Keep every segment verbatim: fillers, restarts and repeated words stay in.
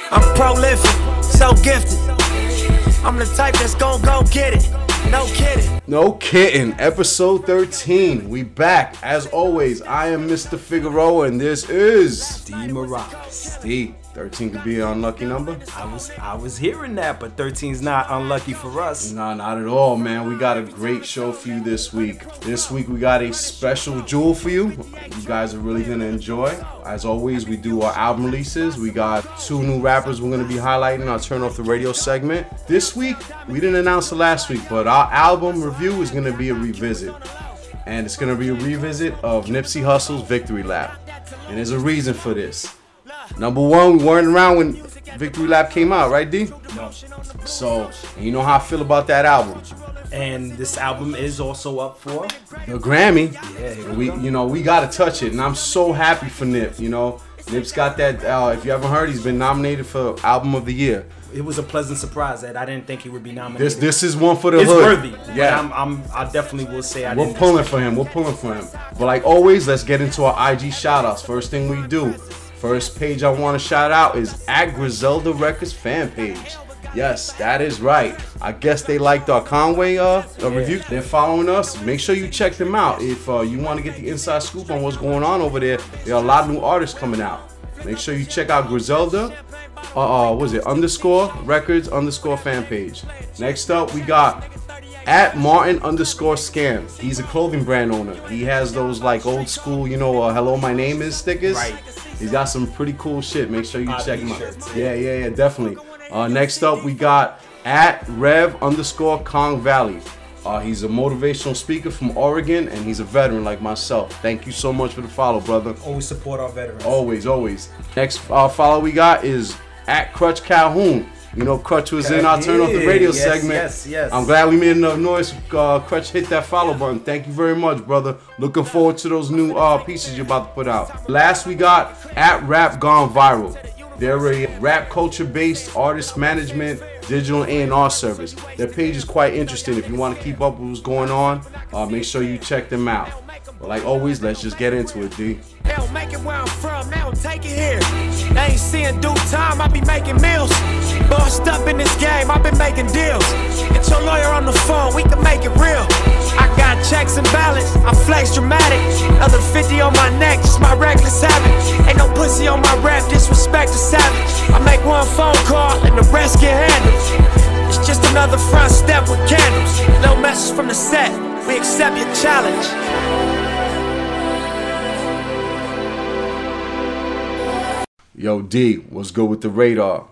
I'm prolific, so gifted. I'm the type that's gon' go get it. No kidding. No kidding. Episode thirteen. We back. As always, I am Mister Figueroa and this is D Maracas. D. thirteen could be an unlucky number. I was I was hearing that, but thirteen's not unlucky for us. Nah, not at all, man. We got a great show for you this week. This week we got a special jewel for you. You guys are really gonna enjoy. As always, we do our album releases. We got two new rappers we're gonna be highlighting in our Turn Off the Radio segment. This week, we didn't announce it last week, but our album review is gonna be a revisit. And it's gonna be a revisit of Nipsey Hussle's Victory Lap. And there's a reason for this. Number one, we weren't around when Victory Lap came out, right, D? No. So, you know how I feel about that album. And this album is also up for the Grammy. Yeah, here we, we go. you know, we gotta touch it, and I'm so happy for Nip. You know, Nip's got that. Uh, if you haven't heard, he's been nominated for Album of the Year. It was a pleasant surprise that I didn't think he would be nominated. This, this is one for the it's hood. worthy. Yeah, I'm, I'm, I definitely will say I We're didn't pulling for him. We're pulling for him. But like always, let's get into our I G shout-outs. First thing we do. First page I want to shout out is at Griselda Records fan page. Yes, that is right. I guess they liked our Conway uh, uh, review. They're following us. Make sure you check them out. If uh, you want to get the inside scoop on what's going on over there, there are a lot of new artists coming out. Make sure you check out Griselda. Uh, uh, what is it? Underscore Records underscore fan page. Next up, we got at Martin underscore Scam. He's a clothing brand owner. He has those like old school, you know, uh, hello, my name is stickers. Right. He's got some pretty cool shit. Make sure you Uh, check him out. t-shirts, Yeah, yeah, yeah, definitely. Uh, next up, we got at Rev underscore Kong Valley. Uh, he's a motivational speaker from Oregon, and he's a veteran like myself. Thank you so much for the follow, brother. Always support our veterans. Always, always. Next uh, follow we got is at Crutch Calhoun. You know, Crutch was in our Turn Off the Radio yes, segment. Yes, yes. I'm glad we made enough noise. Uh, Crutch hit that follow button. Thank you very much, brother. Looking forward to those new uh, pieces you're about to put out. Last we got at Rap Gone Viral. They're a rap culture-based artist management digital A and R service. Their page is quite interesting. If you want to keep up with what's going on, uh, make sure you check them out. But like always, let's just get into it, D. They don't make it where I'm from, they don't take it here. They ain't seeing due time, I be making meals. Bossed up in this game, I've been making deals. Get your lawyer on the phone, we can make it real. I got checks and balance, I flex dramatic. Another fifty on my neck, just my reckless habit. Ain't no pussy on my rap, disrespect is savage. I make one phone call and the rest get handled. It's just another front step with candles. No message from the set, we accept your challenge. Yo, D, what's good with the radar?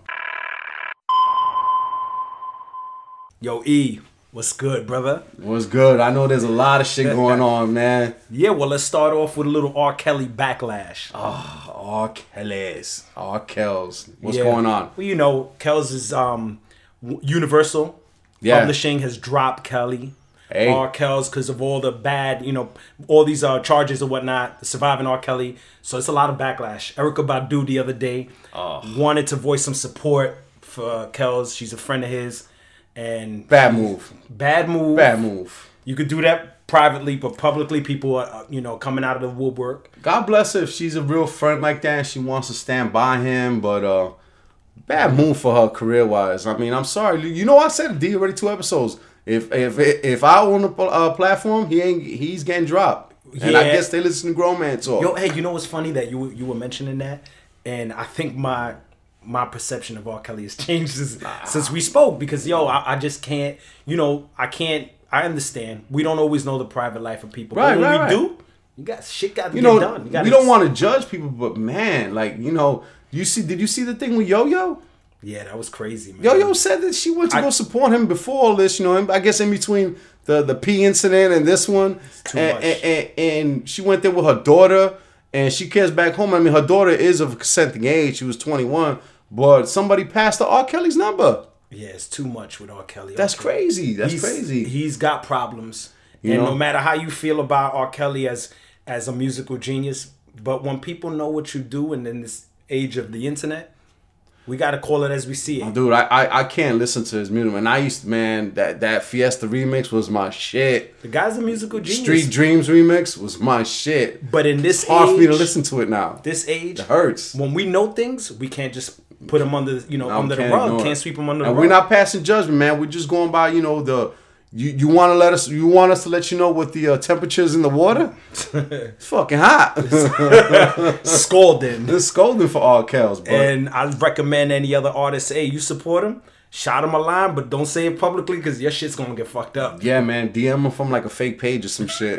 Yo, E, what's good, brother? What's good? I know there's a lot of shit going on, man. Yeah, well, let's start off with a little R. Kelly backlash. Oh, R. Kelly's. R. Kells. What's Yeah. going on? Well, you know, Kells is um, w- Universal Yeah. Publishing has dropped Kelly. Hey. R. Kells because of all the bad, you know, all these uh, charges and whatnot, surviving R. Kelly. So it's a lot of backlash. Erykah Badu the other day Oh. wanted to voice some support for Kells. She's a friend of his. And Bad move. Bad move. Bad move. You could do that privately, but publicly people are, you know, coming out of the woodwork. God bless her if she's a real friend like that and she wants to stand by him, but uh, bad move for her career-wise. I mean, I'm sorry. You know, I said it, D, already two episodes. If if if I own a uh, platform, he ain't he's getting dropped. And Yeah. I guess they listen to grown man talk. Yo, hey, you know what's funny that you you were mentioning that, and I think my my perception of R. Kelly has changed since, since we spoke because yo, I, I just can't. You know, I can't. I understand. We don't always know the private life of people, Right, but when right, we right. do, you got shit got to you get know, done. You gotta, we don't want to judge people, but man, like you know, you see, did you see the thing with Yo Yo? Yeah, that was crazy, man. Yo Yo said that she went to I- go support him before all this. You know, I guess in between the the P incident and this one, too and, much. And, and, and she went there with her daughter, and she cares back home. I mean, her daughter is of consenting age; she was twenty-one, but somebody passed her R. Kelly's number. Yeah, it's too much with R. Kelly. That's R. crazy. That's he's, crazy. He's got problems, You and know? no matter how you feel about R. Kelly as as a musical genius, but when people know what you do, and in this age of the internet, we got to call it as we see it. Dude, I, I I can't listen to his music. And I used to, man, that, that Fiesta remix was my shit. The guy's a musical genius. Street Dreams remix was my shit. But in this It's hard age, for me to listen to it now. this age, It hurts. when we know things, we can't just put him under, you know, No, under the can't rug. ignore it. Can't sweep him under the And rug. we're not passing judgment, man. We're just going by, you know, the you, you want to let us you want us to let you know what the uh, temperature is in the water. It's fucking hot. Scalding. It's scolding for all cows, but And I recommend any other artists, hey, you support him, shout him a line, but don't say it publicly because your shit's gonna get fucked up. yeah, man, D M him from like a fake page or some shit.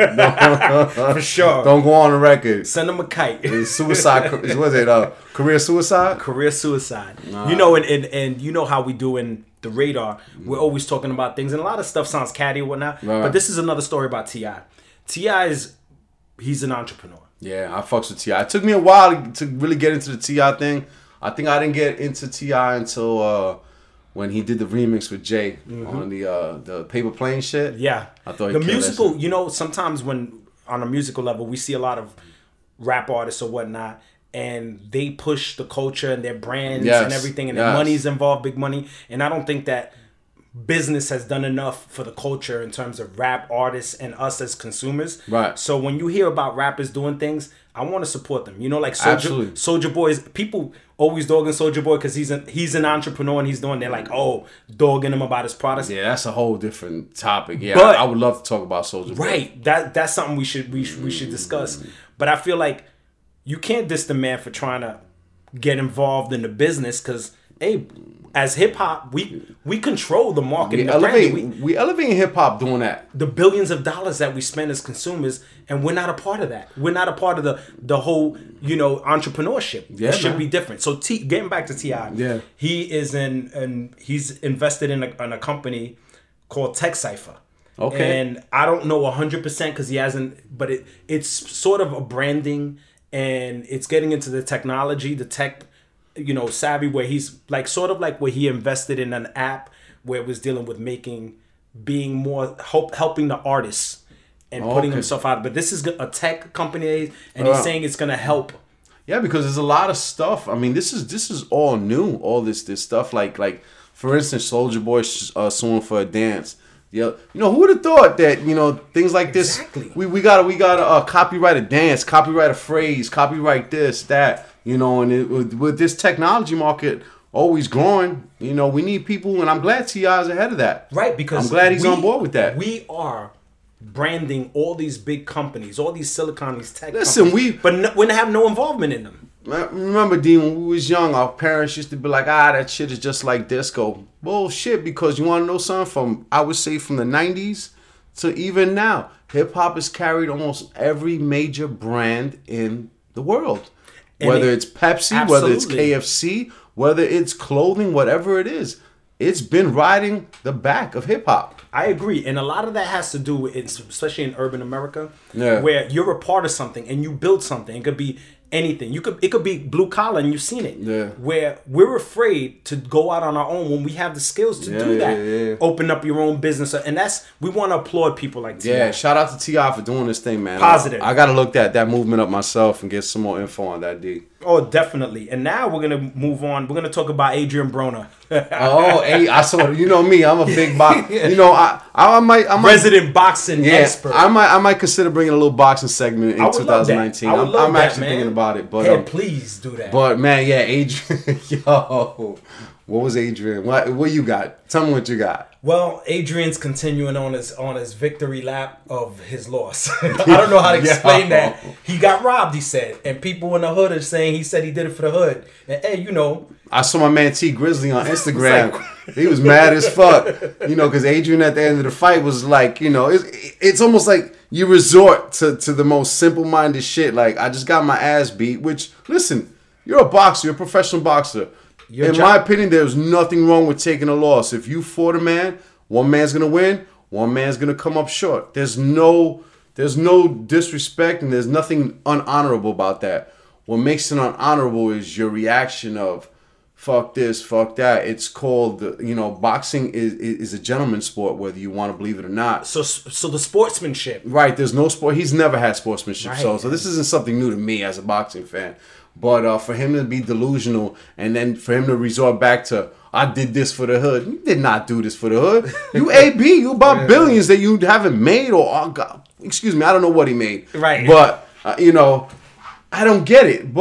For sure. Don't go on the record. Send him a kite. It's suicide. What is it? Uh, career suicide. Career suicide. You know, and, and and you know how we do in the radar. We're always talking about things, and a lot of stuff sounds catty or whatnot. Right. But this is another story about T I. T I is he's an entrepreneur. Yeah, I fucks with T I. It took me a while to, to really get into the T I thing. I think I didn't get into T I until uh, when he did the remix with Jay on the uh, the Paper Plane shit. Yeah, I thought he the killed that musical. shit. You know, sometimes when on a musical level, we see a lot of rap artists or whatnot, and they push the culture and their brands Yes, and everything, and yes. their money's involved, big money. And I don't think that business has done enough for the culture in terms of rap artists and us as consumers. Right. So when you hear about rappers doing things, I want to support them. You know, like Absolutely. Soulja Soldier Boy is people always dogging Soldier Boy because he's an he's an entrepreneur and he's doing. They're like, oh, dogging him about his products. Yeah, that's a whole different topic. Yeah, But- I, I would love to talk about Soulja Boy. Right. That that's something we should we should, we should discuss. But I feel like you can't diss the man for trying to get involved in the business because, hey, as hip hop, we we control the market, We and the branding. elevate, We, we elevating hip hop doing that. the billions of dollars that we spend as consumers, and we're not a part of that. We're not a part of the the whole, you know, entrepreneurship. Yeah, it should man. be different. So T, getting back to T I, Yeah. he is in and he's invested in a, in a company called Tech Cypher. Okay. And I don't know one hundred percent because he hasn't, but it it's sort of a branding and it's getting into the technology, the tech, you know, savvy where he's like sort of like where he invested in an app where it was dealing with making, being more, help, helping the artists and Oh, putting okay. himself out. But this is a tech company and Wow. he's saying it's going to help. Yeah, because there's a lot of stuff. I mean, this is this is all new. All this this stuff like like for instance, Soulja Boy uh, suing for a dance. Yeah, you know who would have thought that you know things like this. Exactly. We we got to we got to uh, copyright a dance, copyright a phrase, copyright this that. You know, and it, with, with this technology market always growing, you know, we need people, and I'm glad T I is ahead of that. Right, because I'm glad he's we- on board with that. We are branding all these big companies, all these Silicon, these tech Listen, companies, we- but no, we have no involvement in them. I remember, Dean, when we was young, our parents used to be like, ah, that shit is just like disco. Bullshit, because you want to know something? From, I would say, from the nineties to even now, hip-hop has carried almost every major brand in the world. And Whether it- it's Pepsi, whether it's Absolutely. K F C, whether it's clothing, whatever it is. It's been riding the back of hip-hop. I agree, and a lot of that has to do with, it's, especially in urban America, Yeah. where you're a part of something and you build something. It could be anything. You could it could be blue collar, and you've seen it. Yeah. Where we're afraid to go out on our own when we have the skills to Yeah, do that. yeah, yeah. Open up your own business, and that's we want to applaud people like T I. Yeah, shout out to T I for doing this thing, man. Positive. I, I got to look that, that movement up myself and get some more info on that, D. Oh, definitely. And now we're gonna move on. We're gonna talk about Adrian Broner, Oh, hey, I saw. You know me. I'm a big box. You know, I, I might, I might, resident boxing yeah, expert. I might, I might consider bringing a little boxing segment in I would love that. twenty nineteen. I would I'm, love I'm that, actually man. thinking about it, but, Hey, um, please do that. but man, yeah, Adrian, yo, what was Adrian? What, what you got? Tell me what you got. Well, Adrian's continuing on his on his victory lap of his loss. I don't know how to explain Yo. that. He got robbed, he said, and people in the hood are saying he said he did it for the hood. And hey, you know, I saw my man T Grizzly on Instagram. like- He was mad as fuck, you know, because Adrian at the end of the fight was like, you know, it's it's almost like you resort to, to the most simple-minded shit. Like, I just got my ass beat, which, listen, you're a boxer, you're a professional boxer. Your In job- my opinion, there's nothing wrong with taking a loss. If you fought a man, one man's going to win, one man's going to come up short. There's no there's no disrespect and there's nothing unhonorable about that. What makes it unhonorable is your reaction of, fuck this, fuck that. It's called, you know, boxing is, is a gentleman's sport, whether you want to believe it or not. so so the sportsmanship. Right, there's no sport. He's never had sportsmanship, Right. so so this isn't something new to me as a boxing fan. But uh, for him to be delusional and then for him to resort back to, I did this for the hood. You did not do this for the hood. You A B, you about billions that you haven't made or, oh God, excuse me, I don't know what he made. Right. But, uh, you know, I don't get it. But,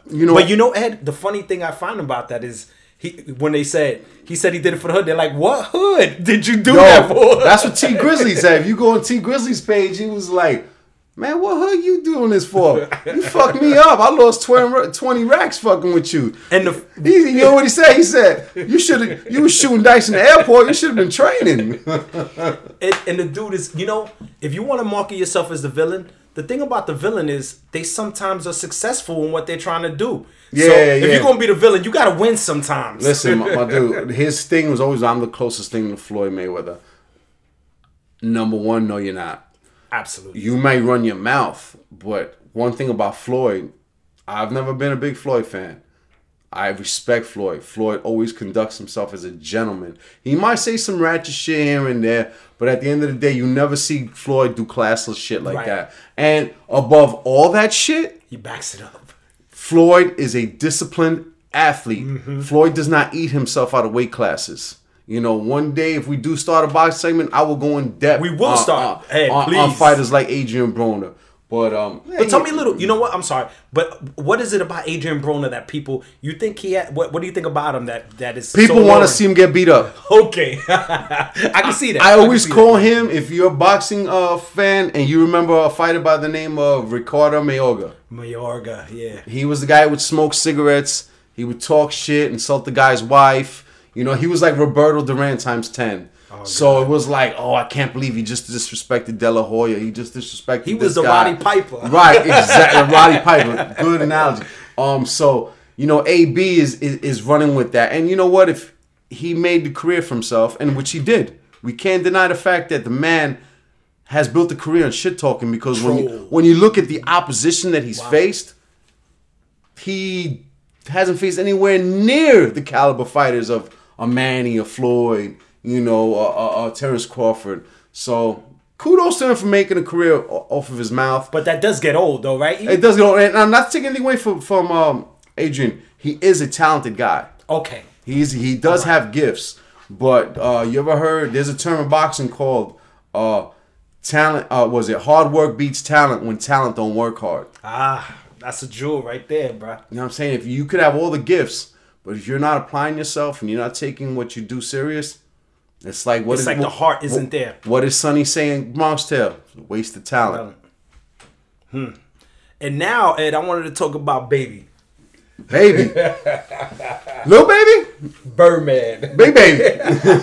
You know, but you know, Ed, the funny thing I find about that is he when they said he said he did it for the hood, they're like, "What hood did you do yo, that for?" That's what T Grizzly said. If you go on T Grizzly's page, he was like, "Man, what hood you doing this for? You fucked me up. I lost twenty, twenty racks fucking with you." And the, he, you know what he said? He said, "You should have. You was shooting dice in the airport. You should have been training." and, and the dude is, you know, if you want to market yourself as the villain, the thing about the villain is they sometimes are successful in what they're trying to do. Yeah, so yeah. if you're gonna be the villain, you gotta win sometimes. Listen, my, my dude, his thing was always, "I'm the closest thing to Floyd Mayweather." Number one, no, you're not. Absolutely. You may run your mouth, but one thing about Floyd, I've never been a big Floyd fan. I respect Floyd. Floyd always conducts himself as a gentleman. He might say some ratchet shit here and there, but at the end of the day, you never see Floyd do classless shit like Right. that. And above all that shit, He backs it up. Floyd is a disciplined athlete. Mm-hmm. Floyd does not eat himself out of weight classes. You know, one day if we do start a box segment, I will go in depth. We will on, start. on, Hey, on, please. on fighters like Adrian Broner. But um, But tell me a little. You know what? I'm sorry, but what is it about Adrian Broner that people you think he had? What What do you think about him that that is people so want to alluring? see him get beat up. Okay, I can see that. I can always see call that. him, if you're a boxing uh, fan and you remember a fighter by the name of Ricardo Mayorga. Mayorga. Yeah. He was the guy who would smoke cigarettes. He would talk shit, insult the guy's wife. You know, he was like Roberto Duran times ten. Oh, so God. it was like, oh, I can't believe he just disrespected De La Hoya. He just disrespected He this was the guy. Roddy Piper. Right, exactly. Roddy Piper. Good analogy. Um, so, you know, A B is, is is running with that. And you know what? If he made the career for himself, and which he did, we can't deny the fact that the man has built a career on shit talking, because when you, Troll. when you look at the opposition that he's Wow. faced, he hasn't faced anywhere near the caliber fighters of a Manny, a Floyd, you know, uh, uh, uh, Terrence Crawford. So kudos to him for making a career o- off of his mouth. But that does get old, though, right? It does go, and I'm not taking anything away from from um, Adrian. He is a talented guy. Okay. He's he does have gifts, but uh, you ever heard? There's a term in boxing called uh, talent. Uh, was it hard work beats talent when talent don't work hard? Ah, that's a jewel right there, bro. You know what I'm saying? If you could have all the gifts, but if you're not applying yourself and you're not taking what you do serious, it's like what It's is like what, the heart isn't what, there. What is Sonny saying? Bronx Tale, waste of talent. Hmm. And now, Ed, I wanted to talk about Baby. Baby, little baby, Birdman. big baby,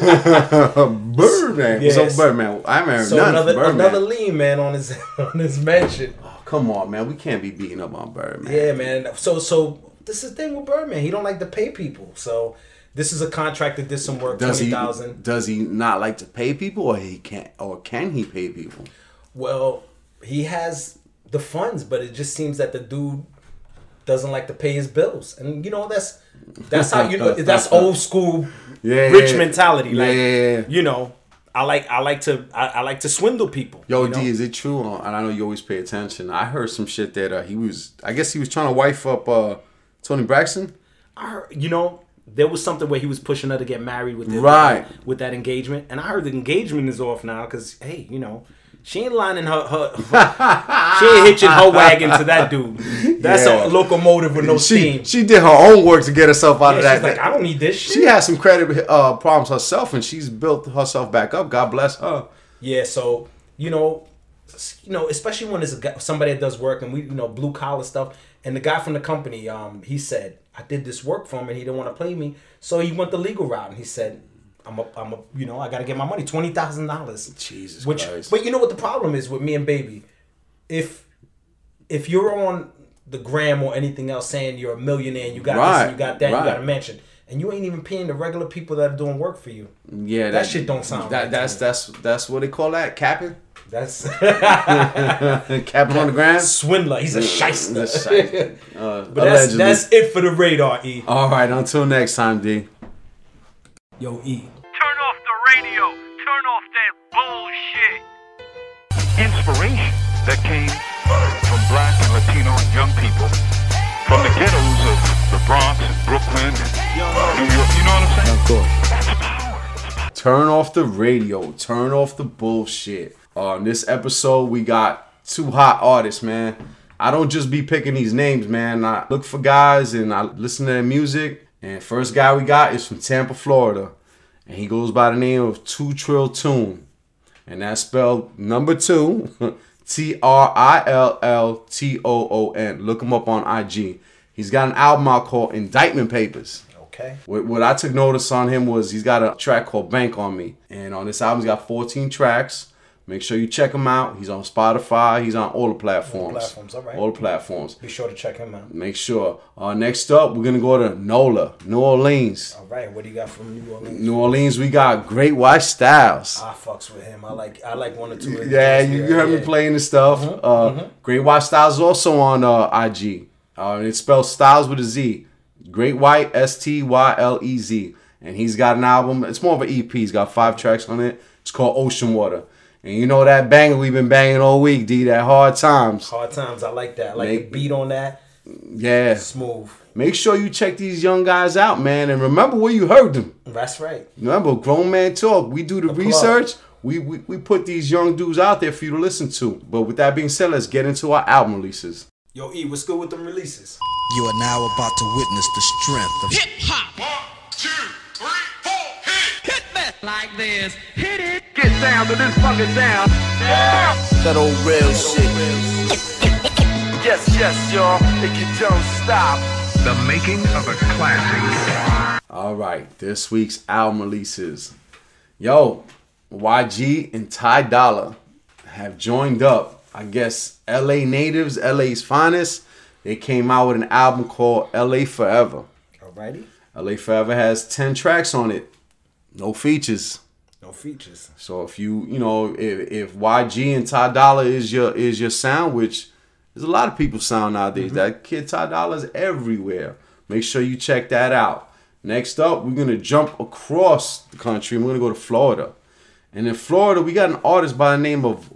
Birdman. Yes. So Birdman, I remember So nothing another from Birdman. another lean man on his on his mention. Oh, come on, man, we can't be beating up on Birdman. Yeah, man. So so this is the thing with Birdman. He don't like to pay people. So this is a contract that did some work. Does Twenty he? thousand. Does he not like to pay people, or he can't, or can he pay people? Well, he has the funds, but it just seems that the dude doesn't like to pay his bills, and you know that's that's how you know that's old school Yeah, rich yeah, mentality. yeah, Like yeah, yeah. you know, I like I like to I, I like to swindle people. Yo, you know? D, is it true? Uh, And I know you always pay attention. I heard some shit that uh, he was. I guess he was trying to wife up uh, Tony Braxton. I heard, you know, there was something where he was pushing her to get married with the, Right. with that engagement, and I heard the engagement is off now because hey, you know, she ain't lining her, her, her she ain't hitching her wagon to that dude. That's Yeah. a locomotive with no She steam. she did her own work to get herself out Yeah, of that. she's like, I don't need this shit. She had some credit uh, problems herself, and she's built herself back up. God bless her. Yeah, so you know, you know, especially when it's a guy, somebody that does work and we, you know, blue collar stuff. And the guy from the company, um, he said, I did this work for him and he didn't want to play me, so he went the legal route and he said, I'm a, I'm a, you know, I got to get my money, twenty thousand dollars. Jesus Which, Christ. but you know what the problem is with me and Baby, if if you're on the gram or anything else saying you're a millionaire and you got this Right, and you got that, and you right. got a mansion, and you ain't even paying the regular people that are doing work for you. Yeah, That shit don't sound that. right to That's me. that's that's what they call that, capping. That's Capping on the ground. swindler. He's a shyster. The shyster. Uh, But that's allegedly. that's it for the radar, E. All right. Until next time, D. Yo, E. Turn off the radio. Turn off that bullshit. Inspiration that came from black and Latino and young people from the ghettos of the Bronx and Brooklyn and New York. You know what I'm saying? Of course. That's power. Turn off the radio. Turn off the bullshit. On this episode, we got two hot artists, man. I don't just be picking these names, man. I look for guys and I listen to their music. And first guy we got is from Tampa, Florida. And he goes by the name of Two Trill Tune. And that's spelled number two, T R I L L T O O N. Look him up on I G. He's got an album out called Indictment Papers. Okay. What, what I took notice on him was he's got a track called Bank on Me. And on this album, he's got fourteen tracks. Make sure you check him out. He's on Spotify. He's on all the platforms. All the platforms, all right. All the platforms. Be sure to check him out. Make sure. Uh, next up, we're going to go to NOLA, New Orleans. All right. What do you got from New Orleans? New Orleans, we got Great White Styles. I fucks with him. I like I like one or two. Of Yeah, his you, there. you heard yeah. me playing the stuff. Mm-hmm, uh, mm-hmm. Great White Styles is also on uh, I G. Uh, and it's spelled Styles with a Z. Great White, S T Y L E Z. And he's got an album. It's more of an E P. He's got five tracks on it. It's called Ocean Water. And you know that banger we've been banging all week, D, that Hard Times. Hard Times, I like that. I like Make- the beat on that. Yeah. Smooth. Make sure you check these young guys out, man. And remember where you heard them. That's right. Remember, Grown Man Talk. We do the, The research. We, we we put these young dudes out there for you to listen to. But with that being said, let's get into our album releases. Yo, E, what's good with them releases? You are now about to witness the strength of Hip hop. One, two, three, four, hit it. Hit me like this. Hit it. Get down to this fucking sound. that old real shit. Yes, yes, y'all. If you don't stop. The making of a classic. All right, this week's album releases. Yo, Y G and Ty Dolla have joined up. I guess L A natives, L A's finest. They came out with an album called L A Forever. Alrighty. L A Forever has ten tracks on it. No features. No features. So if you, you know, if, if Y G and Ty Dolla is your is your sound, which there's a lot of people's sound nowadays. Mm-hmm. That kid Ty Dolla is everywhere. Make sure you check that out. Next up, we're gonna jump across the country. We're gonna go to Florida. And in Florida, we got an artist by the name of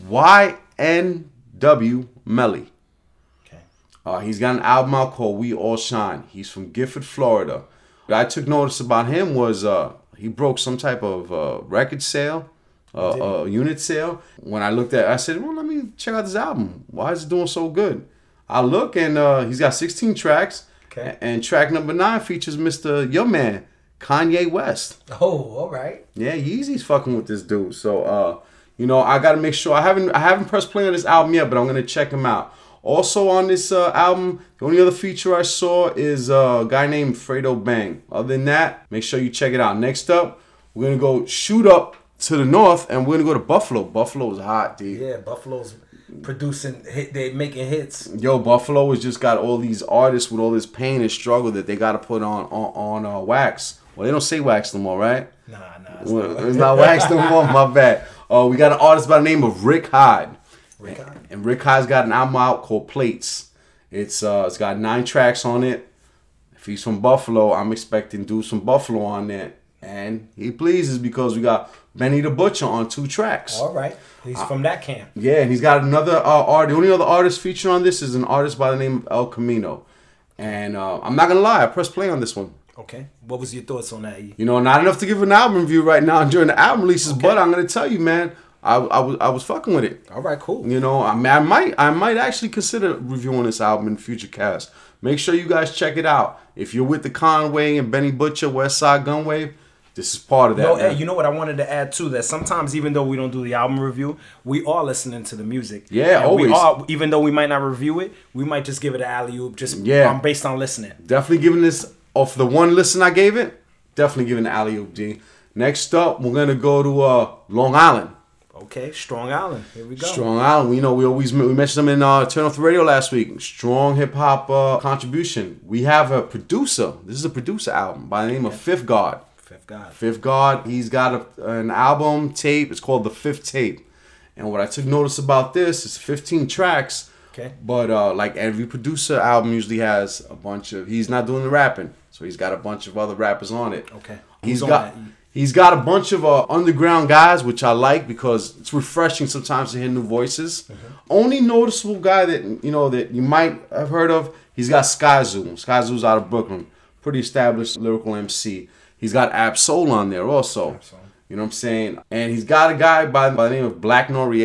Y N W Melly. Okay. Uh, he's got an album out called We All Shine. He's from Gifford, Florida. What I took notice about him was uh, he broke some type of uh, record sale, uh, uh, unit sale. When I looked at it, I said, well, let me check out this album. Why is it doing so good? I look, and uh, he's got sixteen tracks. Okay. And track number nine features Mister Your Man, Kanye West. Oh, all right. Yeah, Yeezy's fucking with this dude. So, uh, you know, I gotta make sure. I haven't I haven't pressed play on this album yet, but I'm gonna check him out. Also on this uh, album, the only other feature I saw is uh, a guy named Fredo Bang. Other than that, make sure you check it out. Next up, we're gonna go shoot up to the north, and we're gonna go to Buffalo. Buffalo is hot, dude. Yeah, Buffalo's producing hit. They making hits. Yo, Buffalo has just got all these artists with all this pain and struggle that they gotta put on on, on uh, wax. Well, they don't say wax no more, right? Nah, nah. It's Well, not it's not wax no more. My bad. Uh, we got an artist by the name of Rick Hyde. Rick Hyde. And Rick Hyde's got an album out called Plates. It's uh, it's got nine tracks on it. If he's from Buffalo, I'm expecting dudes from Buffalo on there. And he pleases because we got Benny the Butcher on two tracks. All right. He's from that camp. Yeah, and he's got another uh, art. The only other artist featured on this is an artist by the name of El Camino. And uh, I'm not gonna lie, I pressed play on this one. Okay. What was your thoughts on that? E? You know, not enough to give an album review right now during the album releases, Okay. but I'm gonna tell you, man, I, I was I was fucking with it. All right, cool. You know, I mean, I might I might actually consider reviewing this album in the future cast. Make sure you guys check it out. If you're with the Conway and Benny Butcher, West Side Gunwave, this is part of that. No, man. hey, you know what I wanted to add too? That sometimes, even though we don't do the album review, we are listening to the music. Yeah, And we always. are, even though we might not review it, we might just give it an alley oop, just Yeah. um, based on listening. Definitely giving this off the one listen I gave it. Definitely giving the alley oop, G. Next up, we're gonna go to uh, Long Island. Okay, Strong Island. Here we go. Strong Island. You know, we always we mentioned them in uh, Turn Off the Radio last week. Strong hip hop uh, contribution. We have a producer. This is a producer album by the name of Fifth Guard. Fifth God. Fifth Guard. He's got a, an album tape. It's called The Fifth Tape. And what I took notice about this is fifteen tracks. Okay. But uh, like every producer album usually has a bunch of. He's not doing the rapping, so he's got a bunch of other rappers on it. Okay. He's Who's on got. that? He's got a bunch of uh, underground guys, which I like because it's refreshing sometimes to hear new voices. Mm-hmm. Only noticeable guy that you know that you might have heard of, he's got Sky Zoo. Sky Zoo's out of Brooklyn, pretty established lyrical M C. He's got Ab Soul on there also. Ab-Soul. You know what I'm saying? And he's got a guy by, by the name of Black Noriega.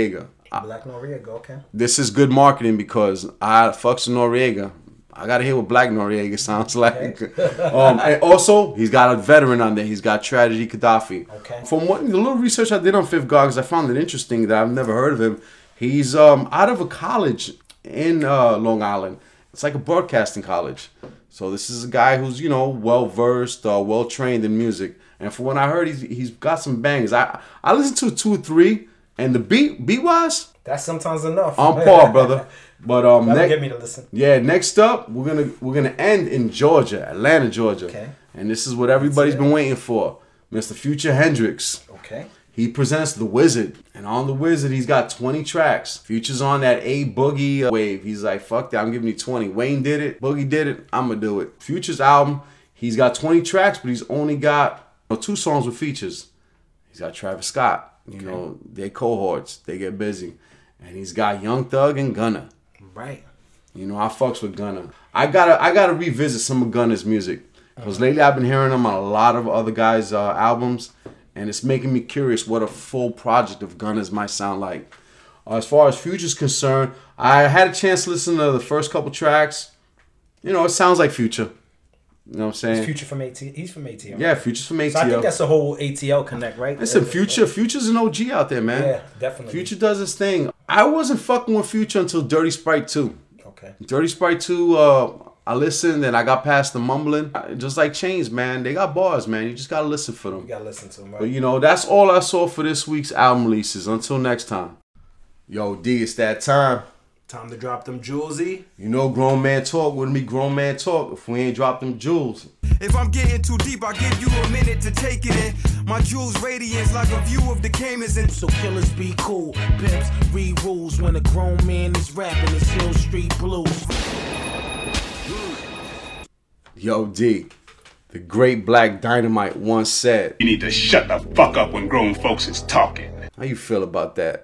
Black Noriega, okay. This is good marketing because I fucks with Noriega. I gotta hear what Black Noriega sounds like. um, and also, he's got a veteran on there. He's got Tragedy Gaddafi. Okay. From what the little research I did on Fifth God, because I found it interesting that I've never heard of him. He's um out of a college in uh, Long Island. It's like a broadcasting college. So this is a guy who's, you know, well versed, uh, well trained in music. And from what I heard, he's he's got some bangers. I I listened to two or three, and the beat beat wise, that's sometimes enough. on par, brother. But um, That'll ne- get me to listen. Yeah, next up we're gonna we're gonna end in Georgia, Atlanta, Georgia. Okay. And this is what everybody's been waiting for, Mister Future Hendrix. Okay. He presents The Wizard, and on The Wizard, he's got twenty tracks. Future's on that A Boogie uh, wave. He's like, fuck that, I'm giving you twenty. Wayne did it, Boogie did it, I'm gonna do it. Future's album, he's got twenty tracks, but he's only got you know, two songs with features. He's got Travis Scott. You okay. know, they cohorts, they get busy. And he's got Young Thug and Gunna. Right. You know, I fucks with Gunna. I gotta, I gotta revisit some of Gunna's music. Because uh-huh. lately I've been hearing him on a lot of other guys' uh, albums. And it's making me curious what a full project of Gunna's might sound like. Uh, as far as Future's concerned, I had a chance to listen to the first couple tracks. You know, it sounds like Future. You know what I'm saying? It's Future from A T L. He's from A T L. Yeah, Future's from A T L. So I think that's the whole A T L connect, right? Listen, Future, Future's an O G out there, man. Yeah, definitely. Future does his thing. I wasn't fucking with Future until Dirty Sprite two. Okay. Dirty Sprite two, uh, I listened and I got past the mumbling. Just like Chains, man. They got bars, man. You just gotta listen for them. You gotta listen to them, right? But you know, that's all I saw for this week's album releases. Until next time. Yo, D, it's that time. Time to drop them jewelsy. You know grown man talk wouldn't be grown man talk if we ain't dropped them jewels. If I'm getting too deep, I'll give you a minute to take it in. My jewels radiance like a view of the Caymans. And so killers be cool, pimps read rules when a grown man is rapping it's Hill Street Blues. Yo, D, the great Black Dynamite once said, "You need to shut the fuck up when grown folks is talking." How you feel about that?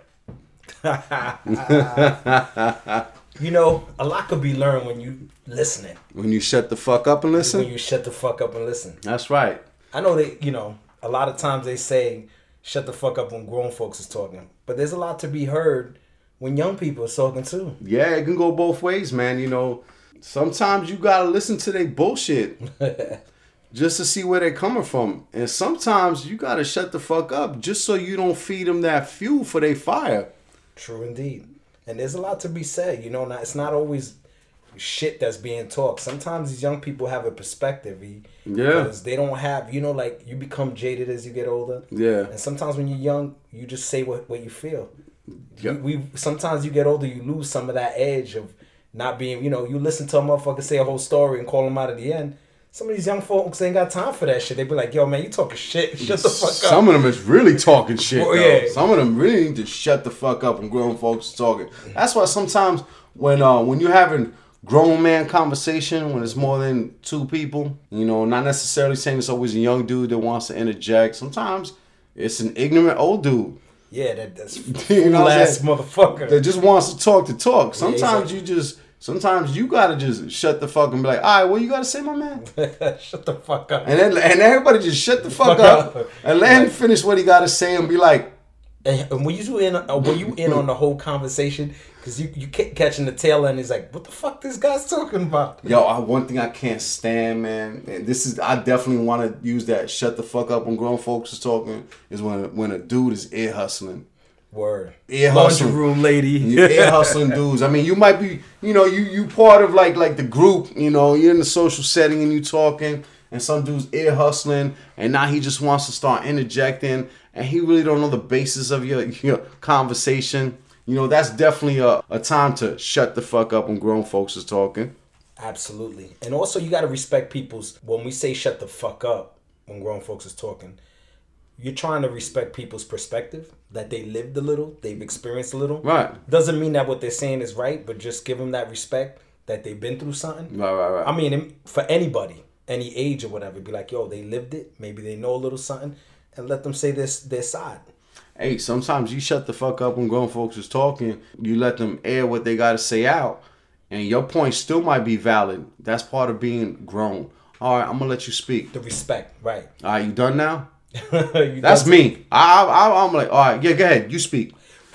You know, a lot could be learned when you listening. When you shut the fuck up and listen? When you shut the fuck up and listen. That's right. I know that, you know, a lot of times they say shut the fuck up when grown folks is talking. But there's a lot to be heard when young people are talking too. Yeah, it can go both ways, man. You know, sometimes you gotta listen to their bullshit just to see where they're coming from. And sometimes you gotta shut the fuck up just so you don't feed them that fuel for their fire. True indeed. And there's a lot to be said. You know, not, it's not always shit that's being talked. Sometimes these young people have a perspective. Yeah. Because they don't have, you know, like you become jaded as you get older. Yeah. And sometimes when you're young, you just say what, what you feel. Yep. We, we sometimes you get older, you lose some of that edge of not being, you know, you listen to a motherfucker say a whole story and call them out at the end. Some of these young folks ain't got time for that shit. They be like, yo, man, you talking shit. Shut the fuck up. Some of them is really talking shit, well, though. Yeah. Some of them really need to shut the fuck up when grown folks are talking. That's why sometimes when uh, when you're having grown man conversation, when it's more than two people, you know, not necessarily saying it's always a young dude that wants to interject. Sometimes it's an ignorant old dude. Yeah, that, that's you know ass motherfucker. That just wants to talk to talk. Sometimes yeah, you just... Sometimes you gotta just shut the fuck and be like, all right, what you gotta say, my man? Shut the fuck up. And then and everybody just shut the fuck, fuck up, up and let him finish what he gotta say and be like. And when you in, uh, when you in on the whole conversation, because you you keep catching the tail end, he's like, what the fuck this guy's talking about? Yo, I, one thing I can't stand, man. And this is I definitely want to use that. Shut the fuck up when grown folks is talking. Is when when a dude is ear hustling. Word. Ear hustling room lady. Ear hustling dudes. I mean, you might be, you know, you you part of like like the group, you know, you're in the social setting and you talking and some dude's ear hustling and now he just wants to start interjecting and he really don't know the basis of your, your conversation. You know, that's definitely a, a time to shut the fuck up when grown folks is talking. Absolutely. And also you got to respect people's, when we say shut the fuck up when grown folks is talking, you're trying to respect people's perspective, that they lived a little, they've experienced a little. Right. Doesn't mean that what they're saying is right, but just give them that respect that they've been through something. Right, right, right. I mean, for anybody, any age or whatever, be like, yo, they lived it. Maybe they know a little something, and let them say this their side. Hey, sometimes you shut the fuck up when grown folks is talking. You let them air what they got to say out, and your point still might be valid. That's part of being grown. All right, I'm gonna let you speak. The respect, right? All right, you done now? you That's done me. I, I, I'm like, all right, yeah, go ahead, you speak.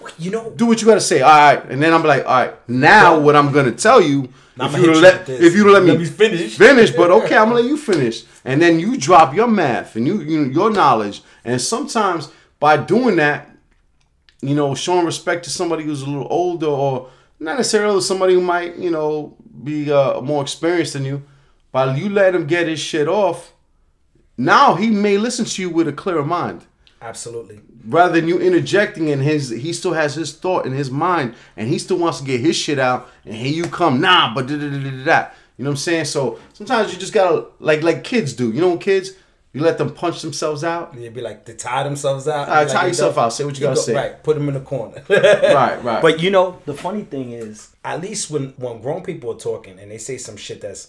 You know, do what you gotta say. All right, and then I'm like, all right, now what I'm gonna tell you. Now If I'm you gonna let hit you with if this. you let me, Let me finish. finish, but okay, I'm gonna let you finish, and then you drop your math and you, you your knowledge, and sometimes by doing that, you know, showing respect to somebody who's a little older or not necessarily somebody who might, you know, be uh, more experienced than you, while you let him get his shit off, now he may listen to you with a clearer mind. Absolutely. Rather than you interjecting in his, he still has his thought in his mind, and he still wants to get his shit out, and here you come, nah, but da da da da da. You know what I'm saying? So sometimes you just gotta, like like kids do. You know, kids, you let them punch themselves out. You'd be like, they tie themselves out. All right, Like, tie you yourself go- out. Say what you gotta go- say. Right, put them in the corner. Right, right. But you know, the funny thing is, at least when, when grown people are talking and they say some shit that's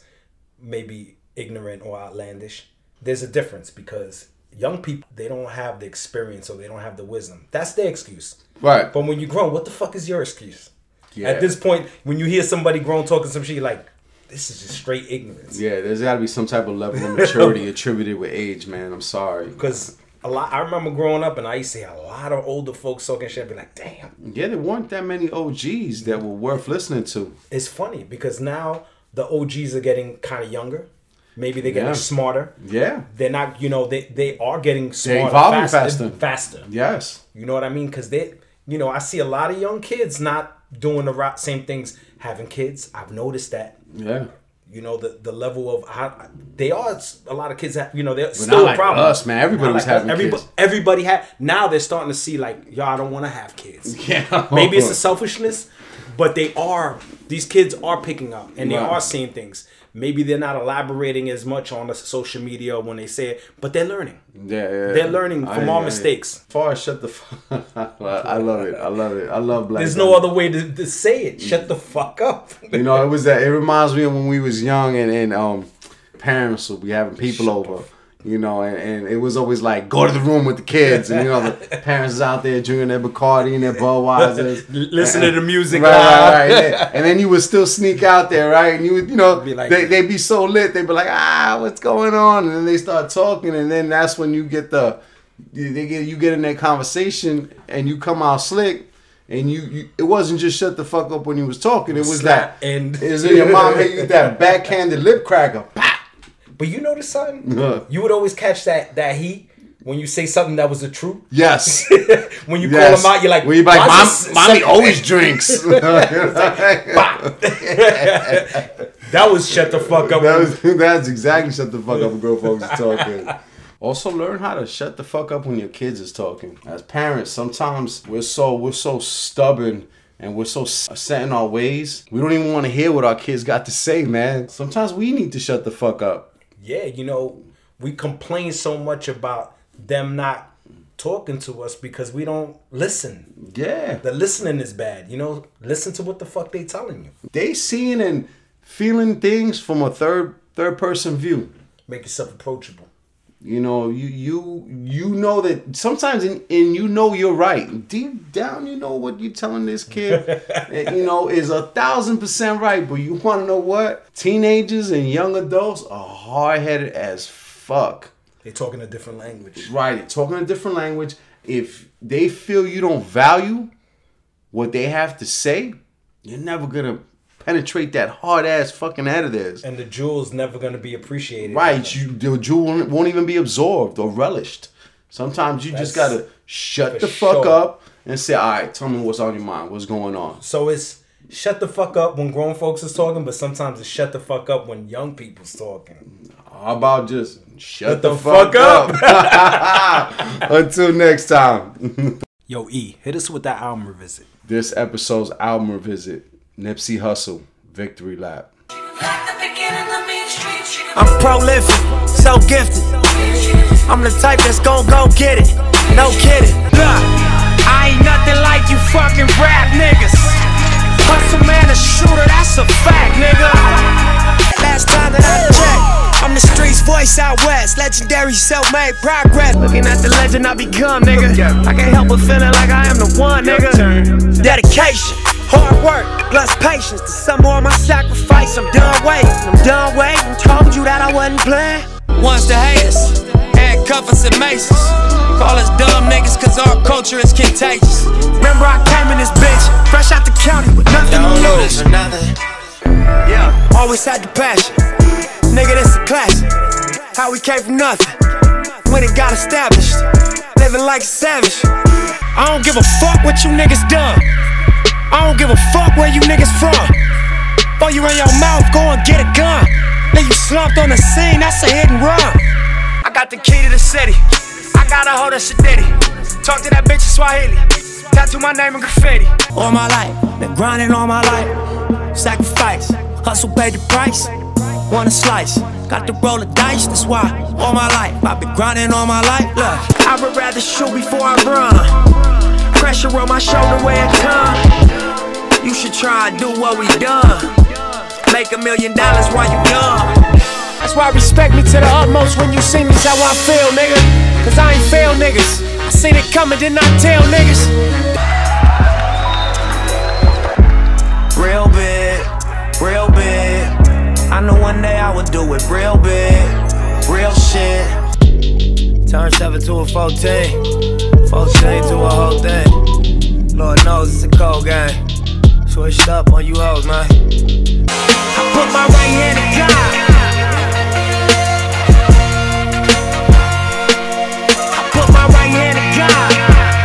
maybe ignorant or outlandish, there's a difference because young people, they don't have the experience or they don't have the wisdom. That's their excuse. Right. But when you're grown, what the fuck is your excuse? Yeah. At this point, when you hear somebody grown talking some shit, you're like, this is just straight ignorance. Yeah, there's got to be some type of level of maturity attributed with age, man. I'm sorry. Because a lot, I remember growing up and I used to hear a lot of older folks talking shit. I'd be like, damn. Yeah, there weren't that many O Gs that were worth listening to. It's funny because now the O Gs are getting kind of younger. Maybe they're getting Yeah. smarter. Yeah. They're not, you know, they, they are getting smarter. They're evolving faster. faster. Faster. Yes. You know what I mean? Because they, you know, I see a lot of young kids not doing the right, same things, having kids. I've noticed that. Yeah. You know, the, the level of how they are, a lot of kids have, you know, they're But still not a like problem. us, man. Everybody Not was like us. having everybody, kids. Everybody had, now they're starting to see like, y'all, I don't want to have kids. Yeah. Maybe it's a selfishness, but they are, these kids are picking up and they Right. are seeing things. Maybe they're not elaborating as much on the social media when they say it, but they're learning. Yeah, yeah. They're learning from I- all I- mistakes. As far as shut the fuck I love it. I love it. I love black. There's no other way to, to say it. Shut the fuck up. You know, it was that. It reminds me of when we was young and, and um, parents would be having people over. You know, and, and it was always like, go to the room with the kids. And, you know, the parents is out there drinking their Bacardi and their Budweisers. Listen to the music Right, loud. right, right. And then, and then you would still sneak out there, right? And you would, you know, Be like- they, they'd be so lit. They'd be like, ah, what's going on? And then they start talking. And then that's when you get the, you, they get, you get in that conversation and you come out slick. And you, you, it wasn't just shut the fuck up when you was talking. It was Slap that, and- it was in your mom hit you with that backhanded lip cracker. Pop! But you notice something? Uh. You would always catch that that heat when you say something that was the truth. Yes. When you Yes. call them out, you're like, when you be like, "Why Mom, is this mommy second-" always drinks. That was shut the fuck up. That was, that's exactly shut the fuck up when grown folks is talking. Also learn how to shut the fuck up when your kids is talking. As parents, sometimes we're so we're so stubborn and we're so set in our ways. We don't even want to hear what our kids got to say, man. Sometimes we need to shut the fuck up. Yeah, you know, we complain so much about them not talking to us because we don't listen. Yeah. The listening is bad. You know, listen to what the fuck they telling you. They seeing and feeling things from a third third person view. Make yourself approachable. You know, you you you know that sometimes, in, and you know you're right. Deep down, you know what you're telling this kid, you know, is a thousand percent right. But you want to know what? Teenagers and young adults are hard-headed as fuck. They're talking a different language. Right, they're talking a different language. If they feel you don't value what they have to say, you're never gonna penetrate that hard ass fucking head of theirs. And the jewel's never going to be appreciated. Right, you the jewel won't won't even be absorbed or relished. Sometimes you just That's gotta shut for the fuck sure. up and say, all right, tell me what's on your mind, what's going on. So it's shut the fuck up when grown folks is talking, but sometimes it's shut the fuck up when young people's talking. How about just shut, Shut the, the fuck, fuck up? Until next time. Yo, E, hit us with that album revisit. This episode's album revisit, Nipsey Hussle, Victory Lap. I'm prolific, so gifted. I'm the type that's gon' go get it. No kidding. Look, I ain't nothing like you fucking rap niggas. Hustle man, a shooter, that's a fact, nigga. Last time that I checked, I'm the streets voice out west. Legendary self-made progress. Looking at the legend I become, nigga. I can't help but feeling like I am the one, nigga. Dedication. Hard work, plus patience. To some more of my sacrifice, I'm done waiting. I'm done waiting. Told you that I wasn't playing. Once the haters, act cuff us and maces. Call us dumb niggas cause our culture is contagious. Remember I came in this bitch, fresh out the county with nothing to lose. Yeah, always had the passion. Nigga, this a classic. How we came from nothing, when it got established. Living like a savage. I don't give a fuck what you niggas done. I don't give a fuck where you niggas from. Before you run your mouth, go and get a gun. Then you slumped on the scene, that's a hit and run. I got the key to the city, I got a hold of Shadiddy. Talk to that bitch in Swahili, tattoo my name in graffiti. All my life, been grinding all my life. Sacrifice, hustle paid the price. Want a slice, got to roll the dice, that's why all my life I've been grinding all my life. Look, I would rather shoot before I run. Pressure on my shoulder where it come. You should try and do what we done. Make a million dollars while you young. That's why respect me to the utmost when you see me, it's how I feel, nigga. Cause I ain't fail niggas, I seen it coming, did not tell niggas. Real big, real big. I know one day I would do it real big, real shit. Turn seven to a fourteen, fourteen to a whole thing. Lord knows it's a cold game. Switched up on you hoes, man. I put my right hand in God. I put my right hand in God.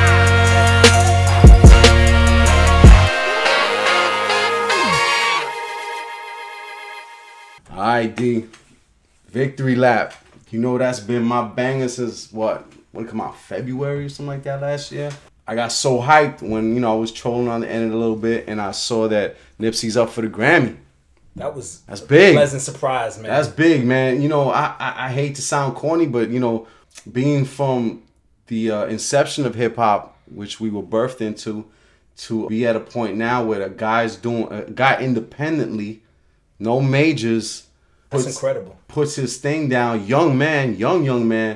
Alright, D. Victory Lap. You know that's been my banger since what? When it come out? February or something like that last year? I got so hyped when, you know, I was trolling on the internet a little bit and I saw that Nipsey's up for the Grammy. That was that's big. A pleasant surprise, man. That's big, man. You know, I, I, I hate to sound corny, but, you know, being from the uh, inception of hip-hop, which we were birthed into, to be at a point now where a guy's doing, a guy independently, no majors, That's puts, incredible. Puts his thing down. Young man, young, young man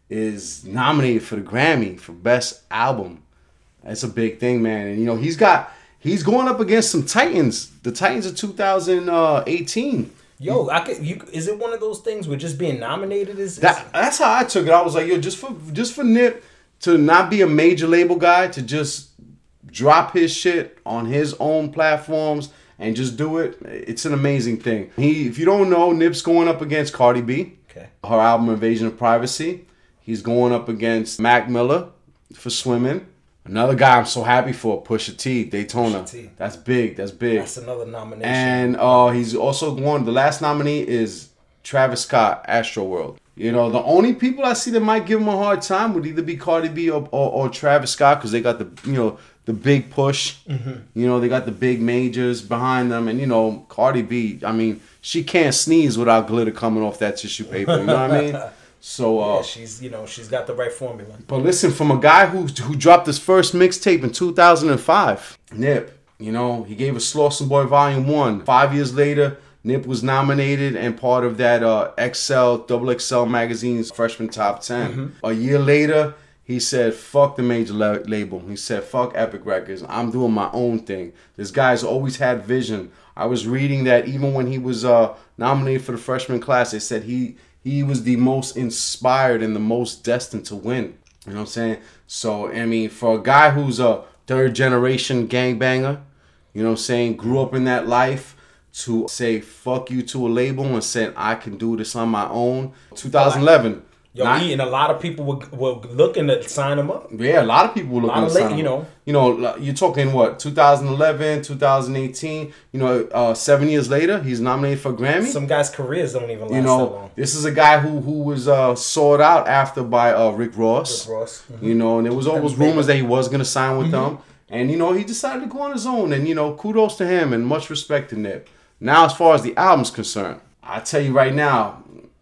is nominated for the Grammy for Best Album. That's a big thing, man. And, you know, he's got, he's going up against some Titans. The Titans of two thousand eighteen. Yo, I could, you, is it one of those things where just being nominated is, is... That, that's how I took it. I was like, yo, just for just for Nip to not be a major label guy, to just drop his shit on his own platforms and just do it, it's an amazing thing. He, if you don't know, Nip's going up against Cardi B. Okay. Her album Invasion of Privacy. He's going up against Mac Miller for Swimming. Another guy I'm so happy for, Pusha T, Daytona. Pusha T. That's big. That's big. That's another nomination. And uh, he's also going. The last nominee is Travis Scott, Astroworld. You know, the only people I see that might give him a hard time would either be Cardi B or or, or Travis Scott, because they got the you know the big push. Mm-hmm. You know, they got the big majors behind them, and you know, Cardi B. I mean, she can't sneeze without glitter coming off that tissue paper. You know what I mean? So uh, yeah, she's you know she's got the right formula. But listen, from a guy who who dropped his first mixtape in two thousand five, Nip. You know, he gave us Slauson Boy Volume One. Five years later, Nip was nominated and part of that uh, X L, Double X L magazine's Freshman Top ten. Mm-hmm. A year later, he said, "Fuck the major la- label." He said, "Fuck Epic Records. I'm doing my own thing." This guy's always had vision. I was reading that even when he was uh, nominated for the freshman class, they said he. He was the most inspired and the most destined to win. You know what I'm saying? So, I mean, for a guy who's a third generation gangbanger, you know what I'm saying, grew up in that life, to say fuck you to a label and said, I can do this on my own. twenty eleven. Yo, Not, he and a lot of people were, were looking to sign him up. Yeah, a lot of people were looking to sign late, him you know. up. You know, you're talking what, twenty eleven, twenty eighteen, you know, uh, seven years later, he's nominated for Grammy. Some guys' careers don't even last you know, that long. This is a guy who who was uh, sought out after by uh, Rick Ross. Rick Ross. Mm-hmm. You know, and there was always rumors that he was going to sign with mm-hmm. them. And, you know, he decided to go on his own. And, you know, kudos to him and much respect to Nip. Now, as far as the album's concerned, I tell you right now,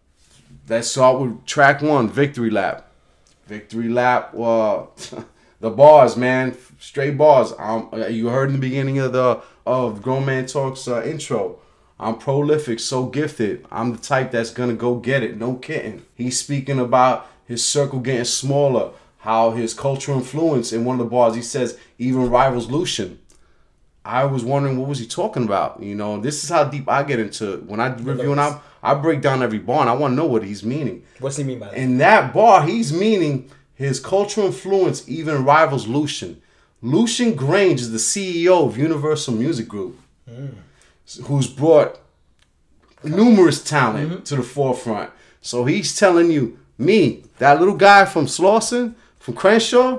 let's start with track one, Victory Lap. Victory Lap, uh, the bars, man, straight bars. Um, you heard in the beginning of the of Grown Man Talks uh, intro. I'm prolific, so gifted. I'm the type that's gonna go get it, no kidding. He's speaking about his circle getting smaller, how his cultural influence in one of the bars, he says, even rivals Lucian. I was wondering what was he talking about. You know, this is how deep I get into it. When I review an album, I break down every bar and I want to know what he's meaning. What's he mean by that? In that bar, he's meaning his cultural influence even rivals Lucian. Lucian Grange is the C E O of Universal Music Group, mm. who's brought numerous talent mm-hmm. to the forefront. So he's telling you, me, that little guy from Slauson, from Crenshaw,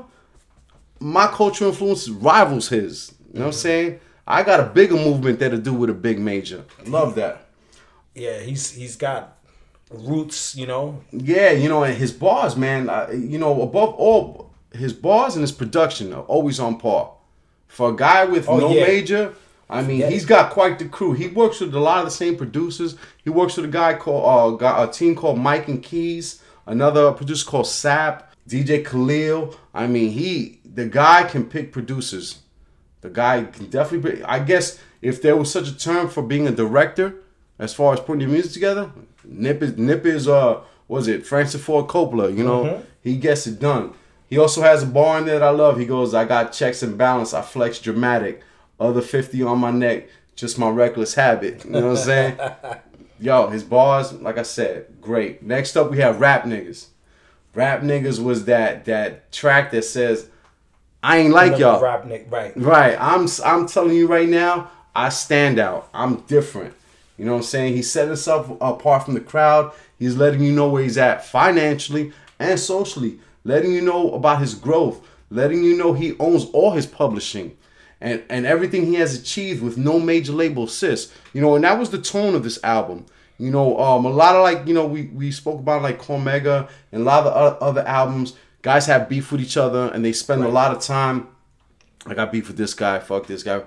my cultural influence rivals his. You know what I'm saying? I got a bigger movement there to do with a big major. Love that. Yeah, he's he's got roots, you know. Yeah, you know, and his bars, man, uh, you know, above all, his bars and his production are always on par. For a guy with oh, no yeah. major, I mean, Forget he's it. got quite the crew. He works with a lot of the same producers. He works with a guy called uh, a team called Mike and Keys, another producer called Sap, D J Khalil. I mean, he the guy can pick producers. The guy can definitely be, I guess if there was such a term for being a director, as far as putting your music together, Nip is, Nip is uh, what was it, Francis Ford Coppola, you know? Mm-hmm. He gets it done. He also has a bar in there that I love. He goes, I got checks and balance, I flex dramatic, other fifty on my neck, just my reckless habit. You know what I'm saying? Yo, his bars, like I said, great. Next up, we have Rap Niggas. Rap Niggas was that that track that says, I ain't like y'all. Rap Nick, right. Right. I'm I'm telling you right now, I stand out. I'm different. You know what I'm saying? He set himself apart from the crowd. He's letting you know where he's at financially and socially. Letting you know about his growth. Letting you know he owns all his publishing. And, and everything he has achieved with no major label assist. You know, and that was the tone of this album. You know, um, a lot of like, you know, we, we spoke about like Cormega and a lot of the other albums. Guys have beef with each other and they spend right. a lot of time. I got beef with this guy. Fuck this guy.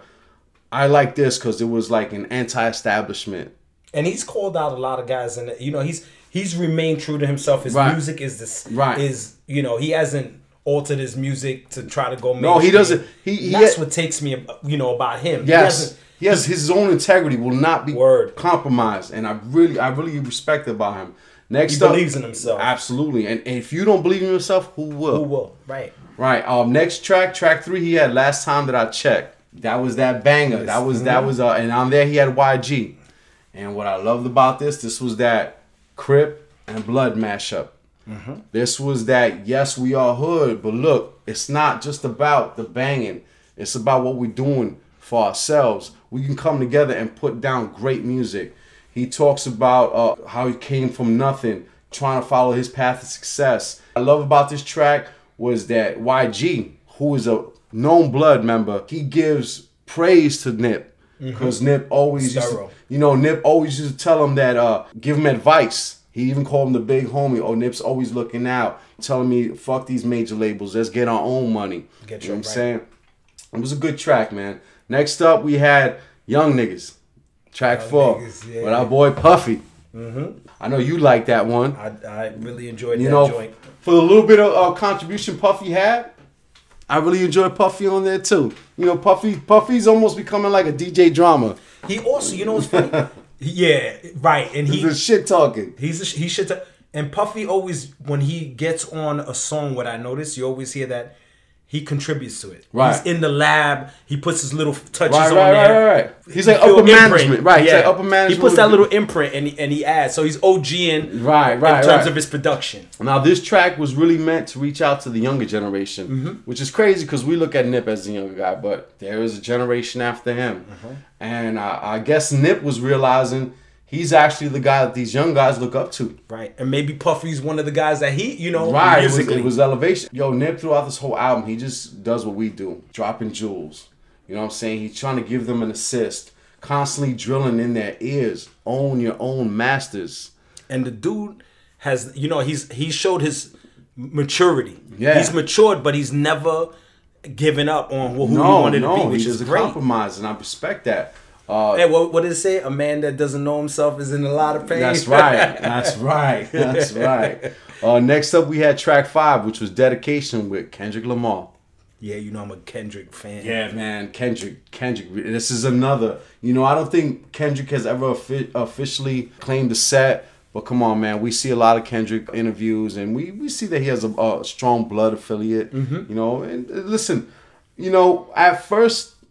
I like this because it was like an anti-establishment. And he's called out a lot of guys, and you know he's he's remained true to himself. His right. music is this right. is you know he hasn't altered his music to try to go mainstream. No, he doesn't. He, he that's had, what takes me, you know, about him. Yes, he, he has his own integrity will not be word. compromised, and I really I really respect it about him. Next he up, believes in himself. Absolutely. And, and if you don't believe in yourself, who will? Who will? Right. Right. Um. Next track, track three, he had Last Time That I Checked. That was that banger. Yes. That was mm-hmm. that was uh. And on there he had Y G. And what I loved about this, this was that Crip and Blood mashup. Mm-hmm. This was that yes we are hood, but look, it's not just about the banging. It's about what we're doing for ourselves. We can come together and put down great music. He talks about uh, how he came from nothing, trying to follow his path of success. What I love about this track was that Y G, who is a known Blood member, he gives praise to Nip. Because mm-hmm. Nip always used to, you know, Nip always used to tell him that, uh, give him advice. He even called him the big homie. Oh, Nip's always looking out, telling me, fuck these major labels, let's get our own money. Get you know what I'm right. saying? It was a good track, man. Next up, we had Young Niggas. Track Young four Niggas, yeah. with our boy Puffy. Mm-hmm. I know you like that one. I, I really enjoyed you that know, joint. For the little bit of uh, contribution Puffy had, I really enjoyed Puffy on there too. You know, Puffy Puffy's almost becoming like a D J drama. He also, you know what's funny? yeah, right. And he, he's a shit talking. He's a, he shit talk. And Puffy always, when he gets on a song, what I notice, you always hear that he contributes to it. Right. He's in the lab. He puts his little touches right, on right, there. Right, right, right. He's like upper management. Right. He's yeah. like upper management. He puts that little imprint and he, and he adds. So he's OGing right, right, in terms right. of his production. Now, this track was really meant to reach out to the younger generation, mm-hmm. which is crazy because we look at Nip as the younger guy, but there is a generation after him. Mm-hmm. And uh, I guess Nip was realizing he's actually the guy that these young guys look up to. Right. And maybe Puffy's one of the guys that he, you know, right. musically. It was, it was elevation. Yo, Nip throughout this whole album, he just does what we do. Dropping jewels. You know what I'm saying? He's trying to give them an assist. Constantly drilling in their ears. Own your own masters. And the dude has, you know, he's he showed his maturity. Yeah. He's matured, but he's never given up on who no, he wanted no, to be, which he is doesn't great. compromise, and I respect that. Uh, hey, what, what did it say? A man that doesn't know himself is in a lot of pain. That's right. That's right. That's right. Uh, next up, we had track five, which was Dedication with Kendrick Lamar. Yeah, you know I'm a Kendrick fan. Yeah, man. Kendrick. Kendrick. This is another. You know, I don't think Kendrick has ever offi- officially claimed a set. But come on, man. We see a lot of Kendrick interviews, and we, we see that he has a, a strong Blood affiliate. Mm-hmm. You know, and uh, listen, you know, at first,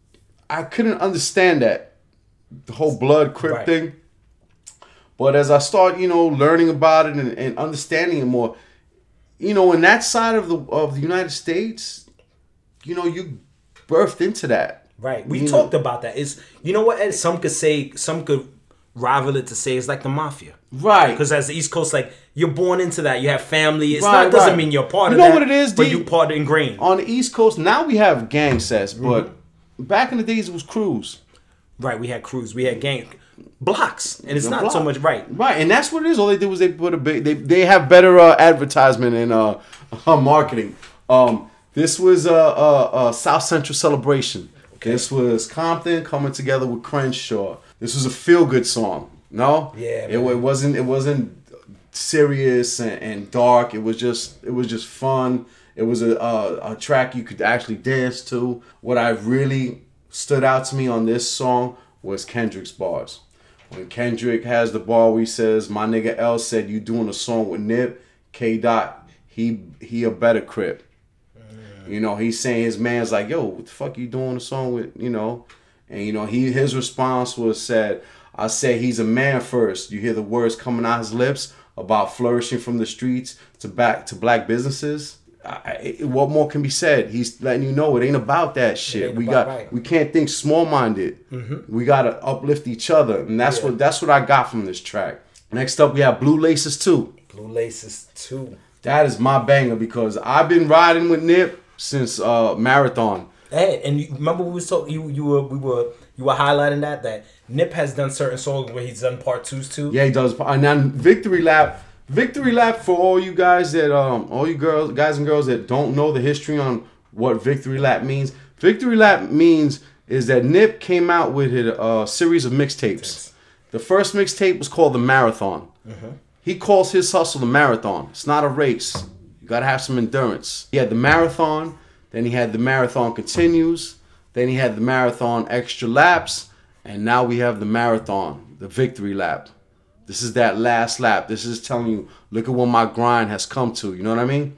I couldn't understand that, the whole blood crip Right. thing. But as I start, you know, learning about it and, and understanding it more, you know, in that side of the of the United States, you know, you birthed into that. Right. We You talked know. about that. It's you know what, Ed? Some could say, some could rival it to say it's like the mafia. Right. Because as the East Coast, like you're born into that. You have family. It's Right, not doesn't right. mean you're part You of know that. what it is, but D? you part ingrained. On the East Coast, now we have gang sets, but Mm-hmm. back in the days it was crews. Right. We had crews. We had gang blocks, and it's The not block. so much right. Right, and that's what it is. All they did was they put a big. They they have better uh, advertisement and uh, uh, marketing. Um, this was a, a, a South Central celebration. This was Compton coming together with Crenshaw. This was a feel good song. No, Yeah, it, man. it wasn't. It wasn't serious and, and dark. It was just. It was just fun. It was a, a a track you could actually dance to. What I really stood out to me on this song was Kendrick's bars. When Kendrick has the bar where he says, "My nigga L said you doing a song with Nip, K Dot, he he a better Crip." Mm. You know, he's saying his man's like, "Yo, what the fuck you doing a song with?" You know, and you know he his response was said, "I said he's a man first. You hear the words coming out his lips about flourishing from the streets to back to black businesses." I, I, what more can be said? He's letting you know it ain't about that shit. ain't We about got right. we can't think small minded. Mm-hmm. We gotta uplift each other, and that's Yeah. what that's what I got from this track. Next up, we have Blue Laces two. Blue Laces too. That is my banger because I've been riding with Nip since uh, Marathon. Hey, and you, remember we was talking. You you were we were you were highlighting that that Nip has done certain songs where he's done part twos too. Yeah, he does. And then Victory Lap. Victory Lap for all you guys that um all you girls guys and girls that don't know the history on what Victory Lap means. Victory Lap means is that Nip came out with a uh, series of mixtapes. The first mixtape was called The Marathon. He calls his hustle the marathon. It's not a race. You gotta have some endurance. He had the marathon, then he had the marathon continues, then he had the marathon extra laps, and now we have the marathon, the Victory Lap. This is that last lap. This is telling you, look at what my grind has come to. You know what I mean?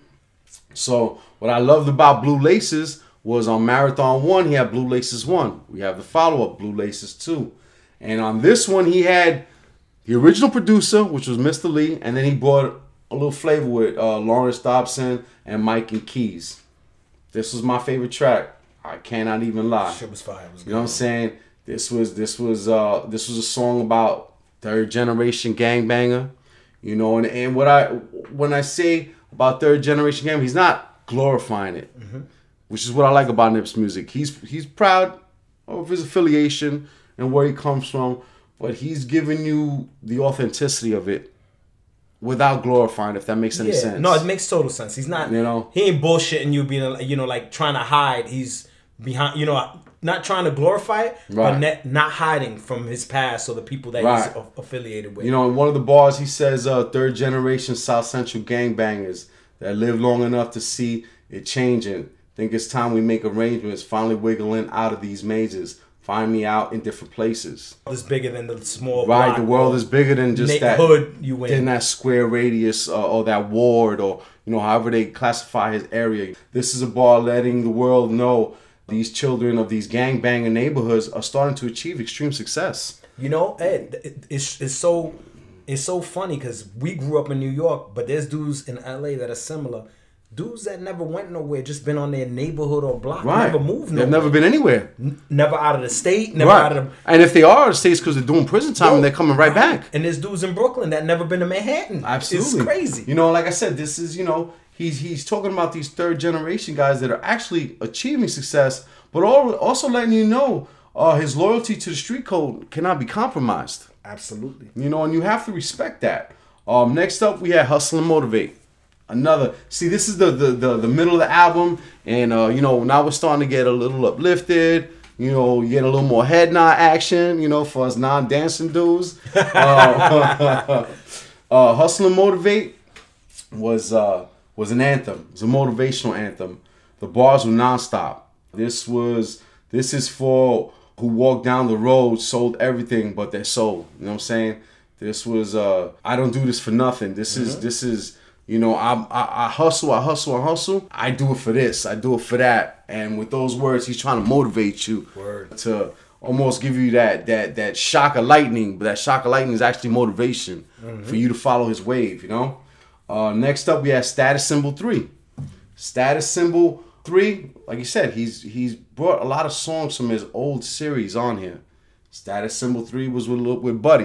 So what I loved about Blue Laces was on Marathon one, he had Blue Laces one. We have the follow-up, Blue Laces two. And on this one, he had the original producer, which was Mister Lee, and then he brought a little flavor with uh, Lawrence Dobson and Mike and Keys. This was my favorite track. I cannot even lie. Shit was fire. It was You know what I'm saying? This was this was uh this was a song about third generation gangbanger, you know, and, and what I when I say about third generation gang, he's not glorifying it, mm-hmm. which is what I like about Nip's music. He's he's proud of his affiliation and where he comes from, but he's giving you the authenticity of it without glorifying, if that makes any Yeah. sense. No, it makes total sense. He's not, You know? he ain't bullshitting you being, you know, like trying to hide. He's behind, you know, not trying to glorify it, Right. but ne- not hiding from his past or the people that Right. he's a- affiliated with. You know, in one of the bars, he says, uh, third generation South Central gangbangers that live long enough to see it changing. Think it's time we make arrangements, finally wiggling out of these mazes. Find me out in different places. It's bigger than the small Right, block the world or is bigger than just that neighborhood you in. than that square radius uh, or that ward or, you know, however they classify his area. This is a bar letting the world know these children of these gangbanger neighborhoods are starting to achieve extreme success. You know, Ed, it- it's it's so it's so funny because we grew up in New York, but there's dudes in L A that are similar. Dudes that never went nowhere, just been on their neighborhood or block, Right. never moved They've nowhere. never been anywhere. never out of the state, never Right. out of the. And if they are out of states because they're doing prison time and they're coming right back. And there's dudes in Brooklyn that never been to Manhattan. Absolutely. It's crazy. You know, like I said, this is, you know, he's he's talking about these third generation guys that are actually achieving success, but all, also letting you know uh, his loyalty to the street code cannot be compromised. Absolutely. You know, and you have to respect that. Um, next up, we had Hustle and Motivate. Another, see, this is the the, the, the middle of the album, and uh, you know, now we're starting to get a little uplifted. You know, you get a little more head nod action. You know, for us non-dancing dudes. uh, uh, Hustle and Motivate was uh, was an anthem. It was a motivational anthem. The bars were nonstop. This was this is for who walked down the road, sold everything but their soul. You know what I'm saying? This was uh, I don't do this for nothing. This is this is You know, I, I I hustle, I hustle, I hustle. I do it for this, I do it for that. And with those words, he's trying to motivate you Word. to almost give you that that that shock of lightning. But that shock of lightning is actually motivation mm-hmm. for you to follow his wave. You know. Uh, next up, we have Status Symbol three. Status Symbol three, like you said, he's he's brought a lot of songs from his old series on here. Status Symbol three was with with Buddy.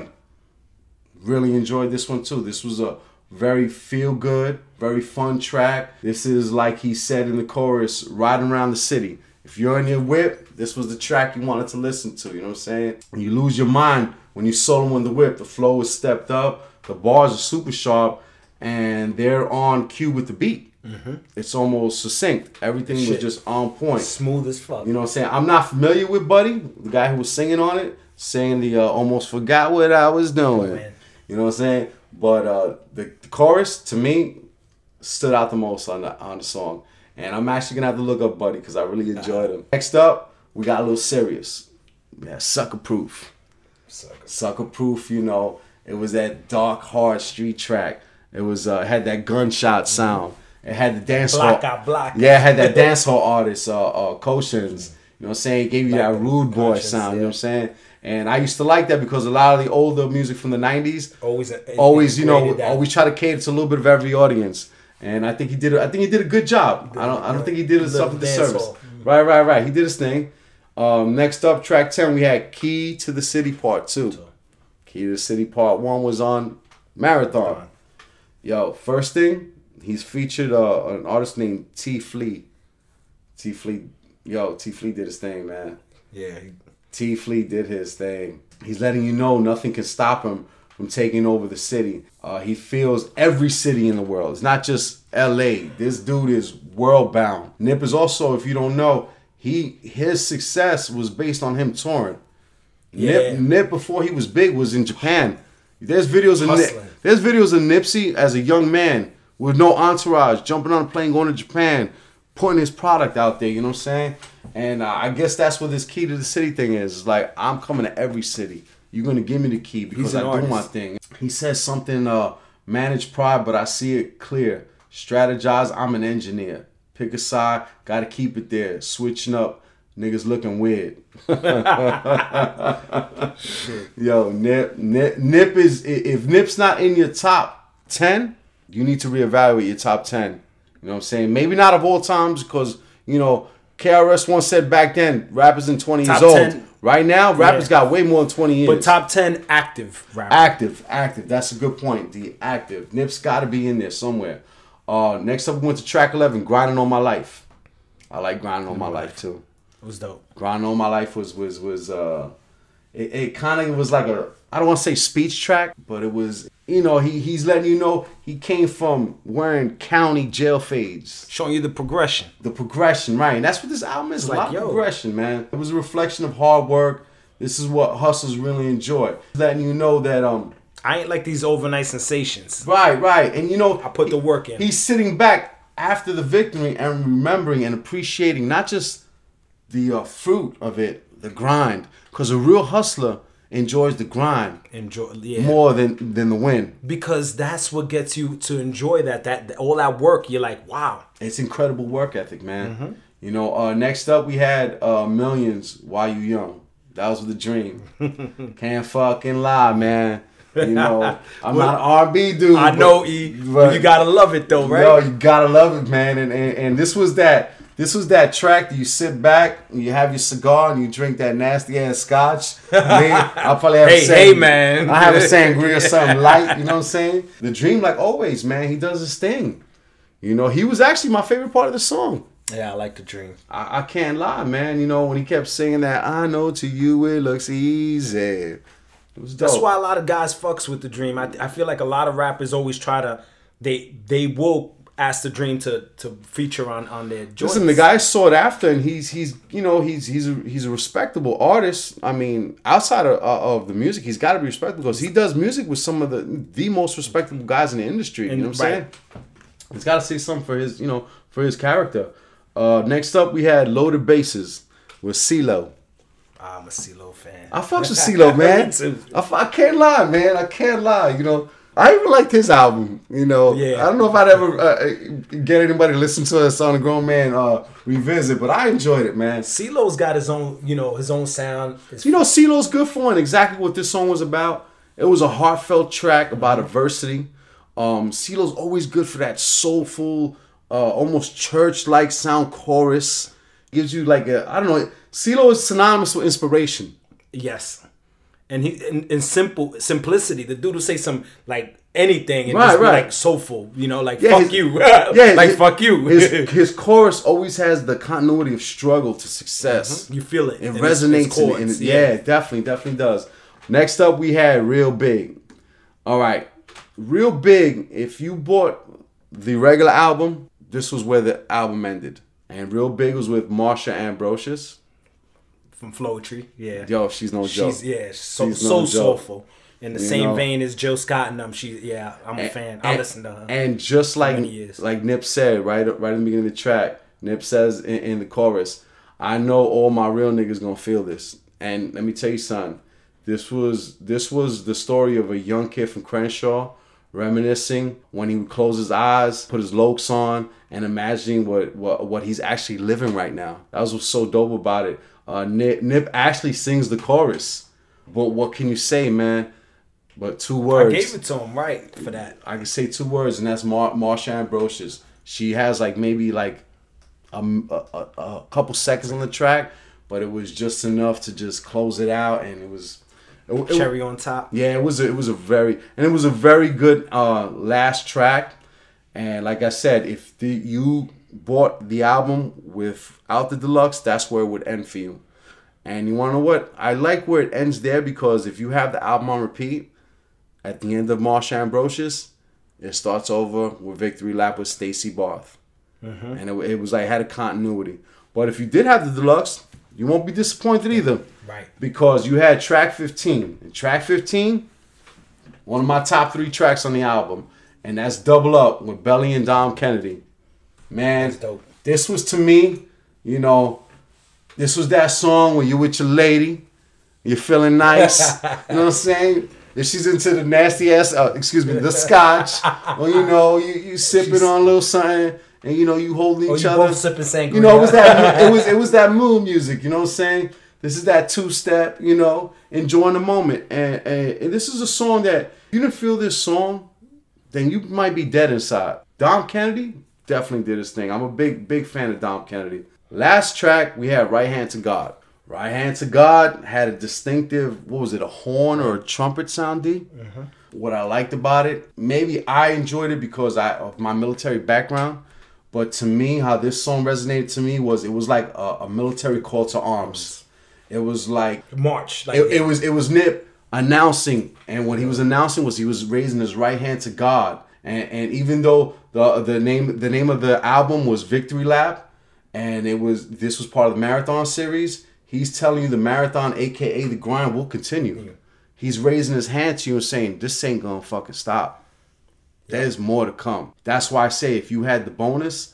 Really enjoyed this one too. This was a very feel good, very fun track. This is, like he said in the chorus, riding around the city. If you're in your whip, this was the track you wanted to listen to. You know what I'm saying? You lose your mind when you solo in the whip. The flow is stepped up. The bars are super sharp. And they're on cue with the beat. Mm-hmm. It's almost succinct. Everything Shit. was just on point. Smooth as fuck. You know what I'm saying? I'm not familiar with Buddy, the guy who was singing on it, saying the uh, almost forgot what I was doing. Oh, you know what I'm saying? But uh, the, the chorus, to me, stood out the most on the, on the song. And I'm actually going to have to look up Buddy because I really enjoyed him. Next up, we got a little serious. Yeah, Sucker Proof. Sucker. Sucker Proof, you know, it was that dark, hard street track. It was uh, had that gunshot sound. It had the dance hall. Yeah, it had that dance hall artist, uh, uh, Koshins. You know what I'm saying? It gave you that rude boy sound. You know what I'm saying? And I used to like that because a lot of the older music from the nineties always, always, you know, that. always try to cater to a little bit of every audience. And I think he did. I think he did a good job. I don't. I don't think he did himself a disservice. Mm-hmm. Right, right, right. He did his thing. Um, next up, track ten, we had Key to the City Part Two. Key to the City Part One was on Marathon. Yo, first thing, he's featured uh, an artist named T Flea. T Flea, yo, T Flea did his thing, man. Yeah. He... T Flea did his thing. He's letting you know nothing can stop him from taking over the city. Uh, he feels every city in the world. It's not just L A. This dude is world bound. Nip is also, if you don't know, he his success was based on him touring. Yeah. Nip, Nip before he was big was in Japan. There's videos of Nip, there's videos of Nipsey as a young man with no entourage, jumping on a plane, going to Japan, putting his product out there. You know what I'm saying? And uh, I guess that's what this Key to the City thing is. It's like, I'm coming to every city. You're gonna give me the key because I artist. do my thing. He says something, uh, manage pride, but I see it clear. Strategize, I'm an engineer. Pick a side, gotta keep it there. Switching up, niggas looking weird. Yo, Nip, Nip, Nip is, if Nip's not in your top ten, you need to reevaluate your top ten. You know what I'm saying? Maybe not of all times because, you know, K R S once said back then, rappers in twenty years old. ten. Right now, rappers yeah. got way more than twenty years. But top ten active rappers. Active, active. That's a good point. The active. Nip's got to be in there somewhere. Uh, next up, we went to track eleven, Grinding on My Life. I like Grinding on My Life, too. It was dope. Grinding on My Life was, was, was uh, it, it kind of was like a, I don't want to say speech track, but it was, you know, he he's letting you know he came from wearing county jail fades. Showing you the progression. The progression, right. And that's what this album is, like, a lot yo. of progression, man. It was a reflection of hard work. This is what hustlers really enjoy. Letting you know that, um, I ain't like these overnight sensations. Right, right. And you know, I put the work in. He's sitting back after the victory and remembering and appreciating not just the uh, fruit of it, the grind. Because a real hustler enjoys the grind enjoy yeah. more than than the win. Because that's what gets you to enjoy that. That all that work, you're like, wow. It's incredible work ethic, man. Mm-hmm. You know, uh, next up we had uh, Millions, While You Young. That was the dream. Can't fucking lie, man. You know, I'm well, not an R and B dude. I know, but, E. But you gotta love it though, right? Yo, you gotta love it, man. And, and and this was that this was that track that you sit back and you have your cigar and you drink that nasty ass scotch. Me, I'll probably have hey, a sang- hey, man. I have a sangria or something light. You know what I'm saying? The dream, like always, man. He does his thing. You know, he was actually my favorite part of the song. Yeah, I like the dream. I, I can't lie, man. You know, when he kept singing that, I know to you it looks easy. It was dope. That's why a lot of guys fucks with the dream. I, I feel like a lot of rappers always try to, they they will ask the dream to to feature on on their joints. Listen, the guy sought after, and he's he's you know he's he's a, he's a respectable artist. I mean, outside of, uh, of the music, he's got to be respectable because he does music with some of the the most respectable guys in the industry. And, you know what I'm right. saying? He's got to say something for his you know for his character. Uh, next up, we had Loaded Bases with CeeLo. I'm a CeeLo fan. I fucks with CeeLo, man. I, I can't lie, man. I can't lie. You know, I even liked his album. You know, Yeah. I don't know if I'd ever uh, get anybody to listen to a song, a grown man uh, revisit, but I enjoyed it, man. CeeLo's got his own, you know, his own sound. His You know, CeeLo's good for and exactly what this song was about. It was a heartfelt track about adversity. Um, CeeLo's always good for that soulful, uh, almost church-like sound chorus. Gives you like a, I don't know, CeeLo is synonymous with inspiration. Yes. And he in, in simple simplicity, the dude will say some like anything and Right, just be right. like soulful, you know, like Yeah, fuck his- you. Yeah, like his- fuck you. His, his chorus always has the continuity of struggle to success. You feel it. It in his- resonates. his in- chords, in- yeah, it definitely, definitely does. Next up, we had Real Big. All right, Real Big. If you bought the regular album, this was where the album ended, and Real Big was with Marsha Ambrosius. From Flowetry, yeah. Yo, she's no joke. She's yeah, so She's so no joke. soulful. In the You same know? vein as Jill Scott and them, she yeah, I'm a fan. I and, listen to her. And just like many years. like Nip said right right in the beginning of the track, Nip says in, in the chorus, "I know all my real niggas gonna feel this." And let me tell you something. This was this was the story of a young kid from Crenshaw reminiscing when he would close his eyes, put his lokes on, and imagining what what, what he's actually living right now. That was what's so dope about it. Uh, Nip, Nip actually sings the chorus, but what can you say, man? But two words. I gave it to him right for that. I can say two words, and that's Mar- Marsha Ambrosius. She has like maybe like a, a, a couple seconds on the track, but it was just enough to just close it out, and it was it, it, Cherry on top. Yeah, it was a, it was a very and it was a very good uh, last track. And like I said, if the, you bought the album without the deluxe, that's where it would end for you. And you want to know what? I like where it ends there because if you have the album on repeat, at the end of Marsha Ambrosius, it starts over with Victory Lap with Stacey Barth. Mm-hmm. And it, it was like, had a continuity. But if you did have the deluxe, you won't be disappointed either. Right. Because you had track fifteen. And track fifteen, one of my top three tracks on the album. And that's Double Up with Belly and Dom Kennedy. Man, That's dope. this was to me, you know, this was that song when you're with your lady, you're feeling nice. You know what I'm saying? If she's into the nasty ass, uh, excuse me, the scotch, or you know, you, you sipping She's- on a little something, and you know, you holding Or each you other. both sipping sangria. You know, it was that it was it was that mood music. You know what I'm saying? This is that two step. You know, enjoying the moment, and, and and this is a song that if you didn't feel this song, then you might be dead inside. Dom Kennedy definitely did his thing. I'm a big big fan of Dom Kennedy. Last track we had Right Hand to God. Right Hand to God had a distinctive, what was it, a horn or a trumpet sound, D? Mm-hmm. What I liked about it, maybe I enjoyed it because I of my military background, but to me, how this song resonated to me was it was like a, a military call to arms. It was like March. Like it, it was it was Nip announcing, and what he was announcing was he was raising his right hand to God. And and even though the the name the name of the album was Victory Lap, and it was this was part of the marathon series, he's telling you the marathon, aka the grind, will continue. Yeah. He's raising his hand to you and saying, "This ain't gonna fucking stop. Yeah. There's more to come." That's why I say if you had the bonus,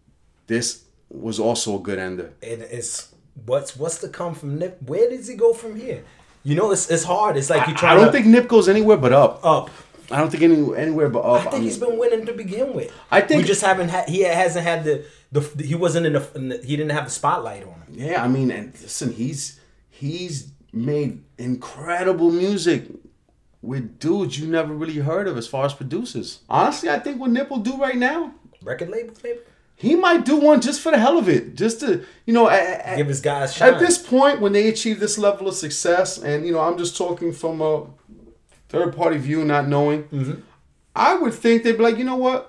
this was also a good ender. It is what's what's to come from Nip? Where does he go from here? You know, it's it's hard. It's like you try. I don't to, think Nip goes anywhere but up. Up. I don't think any, anywhere but up. I think I mean, he's been winning to begin with. I think we just haven't had. He hasn't had the the. He wasn't in the. In the he didn't have the spotlight on him. Yeah, I mean, and listen, he's he's made incredible music with dudes you never really heard of as far as producers. Honestly, I think what Nip will do right now, record label, maybe. He might do one just for the hell of it, just to, you know, at, give his guys shine. At this point, when they achieve this level of success, and you know, I'm just talking from a third party view, not knowing. Mm-hmm. I would think they'd be like, you know what?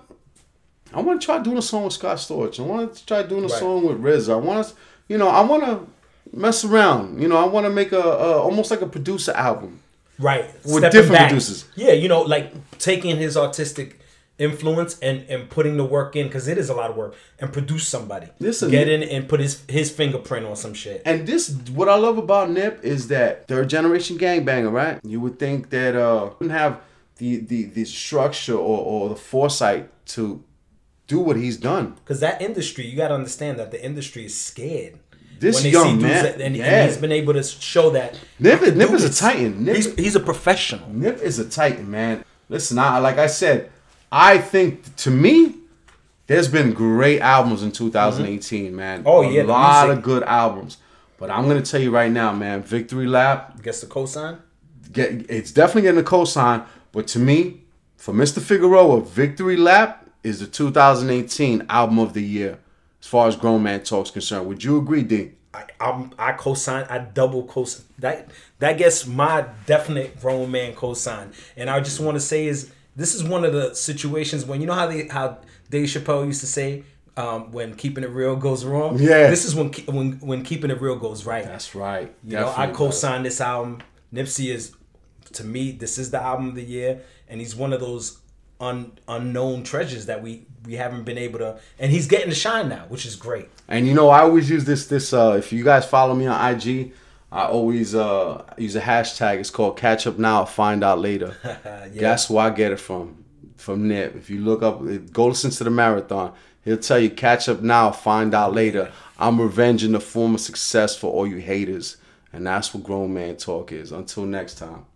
I want to try doing a song with Scott Storch. I want to try doing a right. song with Riz. I want to, you know, I want to mess around. You know, I want to make a, a almost like a producer album. Right. With Stepping different back. producers. Yeah, you know, like taking his artistic influence and, and putting the work in, because it is a lot of work, and produce somebody. Listen, Get in and put his his fingerprint on some shit. And this, what I love about Nip is that third generation gangbanger, right? You would think that uh wouldn't have the, the, the structure or, or the foresight to do what he's done. Because that industry, you got to understand that the industry is scared. This young man, that, and, yeah. and he's been able to show that. Nip, Nip is a titan. Nip, he's, he's a professional. Nip is a titan, man. Listen, I, like I said, I think to me, there's been great albums in two thousand eighteen, mm-hmm. man. Oh a yeah, a lot of good albums. But I'm gonna tell you right now, man, Victory Lap gets the cosign. Get it's definitely getting a cosign. But to me, for Mister Figueroa, Victory Lap is the two thousand eighteen album of the year, as far as Grown Man Talk's concerned. Would you agree, D? I I'm, I cosign. I double cosign. That that gets my definite Grown Man cosign. And I just want to say is this is one of the situations when you know how they how Dave Chappelle used to say. Um, when keeping it real goes wrong, yeah. This is when when when keeping it real goes right. That's right. You Definitely know, I co-signed this album. Nipsey is, to me, this is the album of the year, and he's one of those un, unknown treasures that we we haven't been able to. And he's getting to shine now, which is great. And you know, I always use this this. Uh, if you guys follow me on I G, I always uh, use a hashtag. It's called Catch Up Now, Find Out Later. Yeah. That's where I get it from. From Nip. If you look up, go listen to the marathon. He'll tell you, catch up now, find out later. I'm revenging the former success for all you haters. And that's what Grown Man Talk is. Until next time.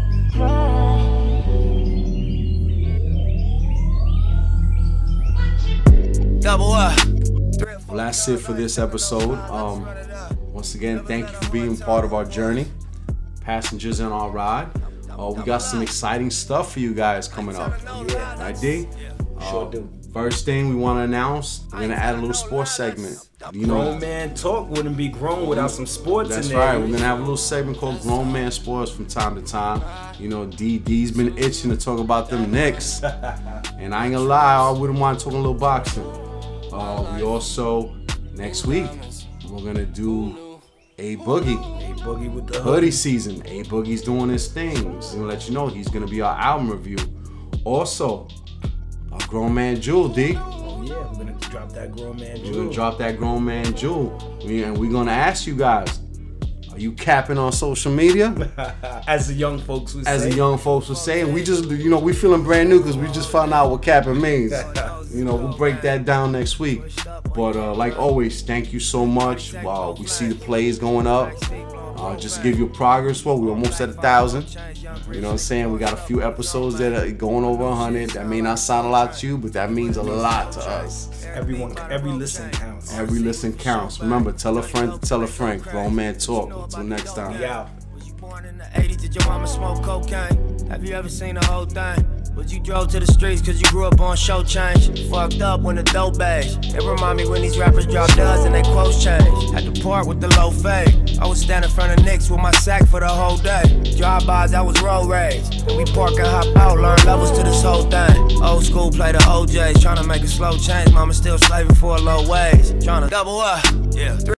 Double up. Well, that's it for this episode. Um, once again, thank you for being part of our journey. Passengers in our ride. Uh, we got some exciting stuff for you guys coming up. Yeah. Right, D? Sure uh, do. First thing we want to announce, we're going to add a little sports segment. You know, Grown Man Talk wouldn't be grown without some sports that's in there. right. We're going to have a little segment called Grown Man Sports from time to time. You know, D D's been itching to talk about them Knicks. And I ain't going to lie, I wouldn't mind talking a little boxing. Uh, we also, next week, we're going to do A Boogie. A Boogie with the Hoodie season. A Boogie's doing his thing. Just going to let you know he's going to be our album review. Also, our Grown Man Jewel, D. Oh yeah, we're gonna drop that Grown Man Jewel. We're gonna drop that Grown Man Jewel. We, and we're gonna ask you guys, are you capping on social media? As the young folks would As say. the young folks would say. We just, you know, we feeling brand new because we just found out what capping means. You know, we'll break that down next week. But uh, like always, thank you so much. Wow, we see the plays going up. Uh, just to give you a progress, well, we're almost at a thousand. You know what I'm saying? We got a few episodes that are going over a hundred. That may not sound a lot to you, but that means a lot to us. Everyone, every listen counts. Every listen counts. Remember, tell a friend to tell a friend. Grown Man Talk. Until next time. Yeah. Born in the eighties, did your mama smoke cocaine? Have you ever seen the whole thing? But you drove to the streets cause you grew up on show change. Fucked up when the dope beige. It remind me when these rappers drop duds and they quotes change. Had to part with the low fade. I was standing in front of Knicks with my sack for the whole day. Drive-bys, I was road rage. And we park and hop out, learn levels to this whole thing. Old school play the O Js, tryna make a slow change. Mama still slaving for a low wage. Tryna double up, yeah.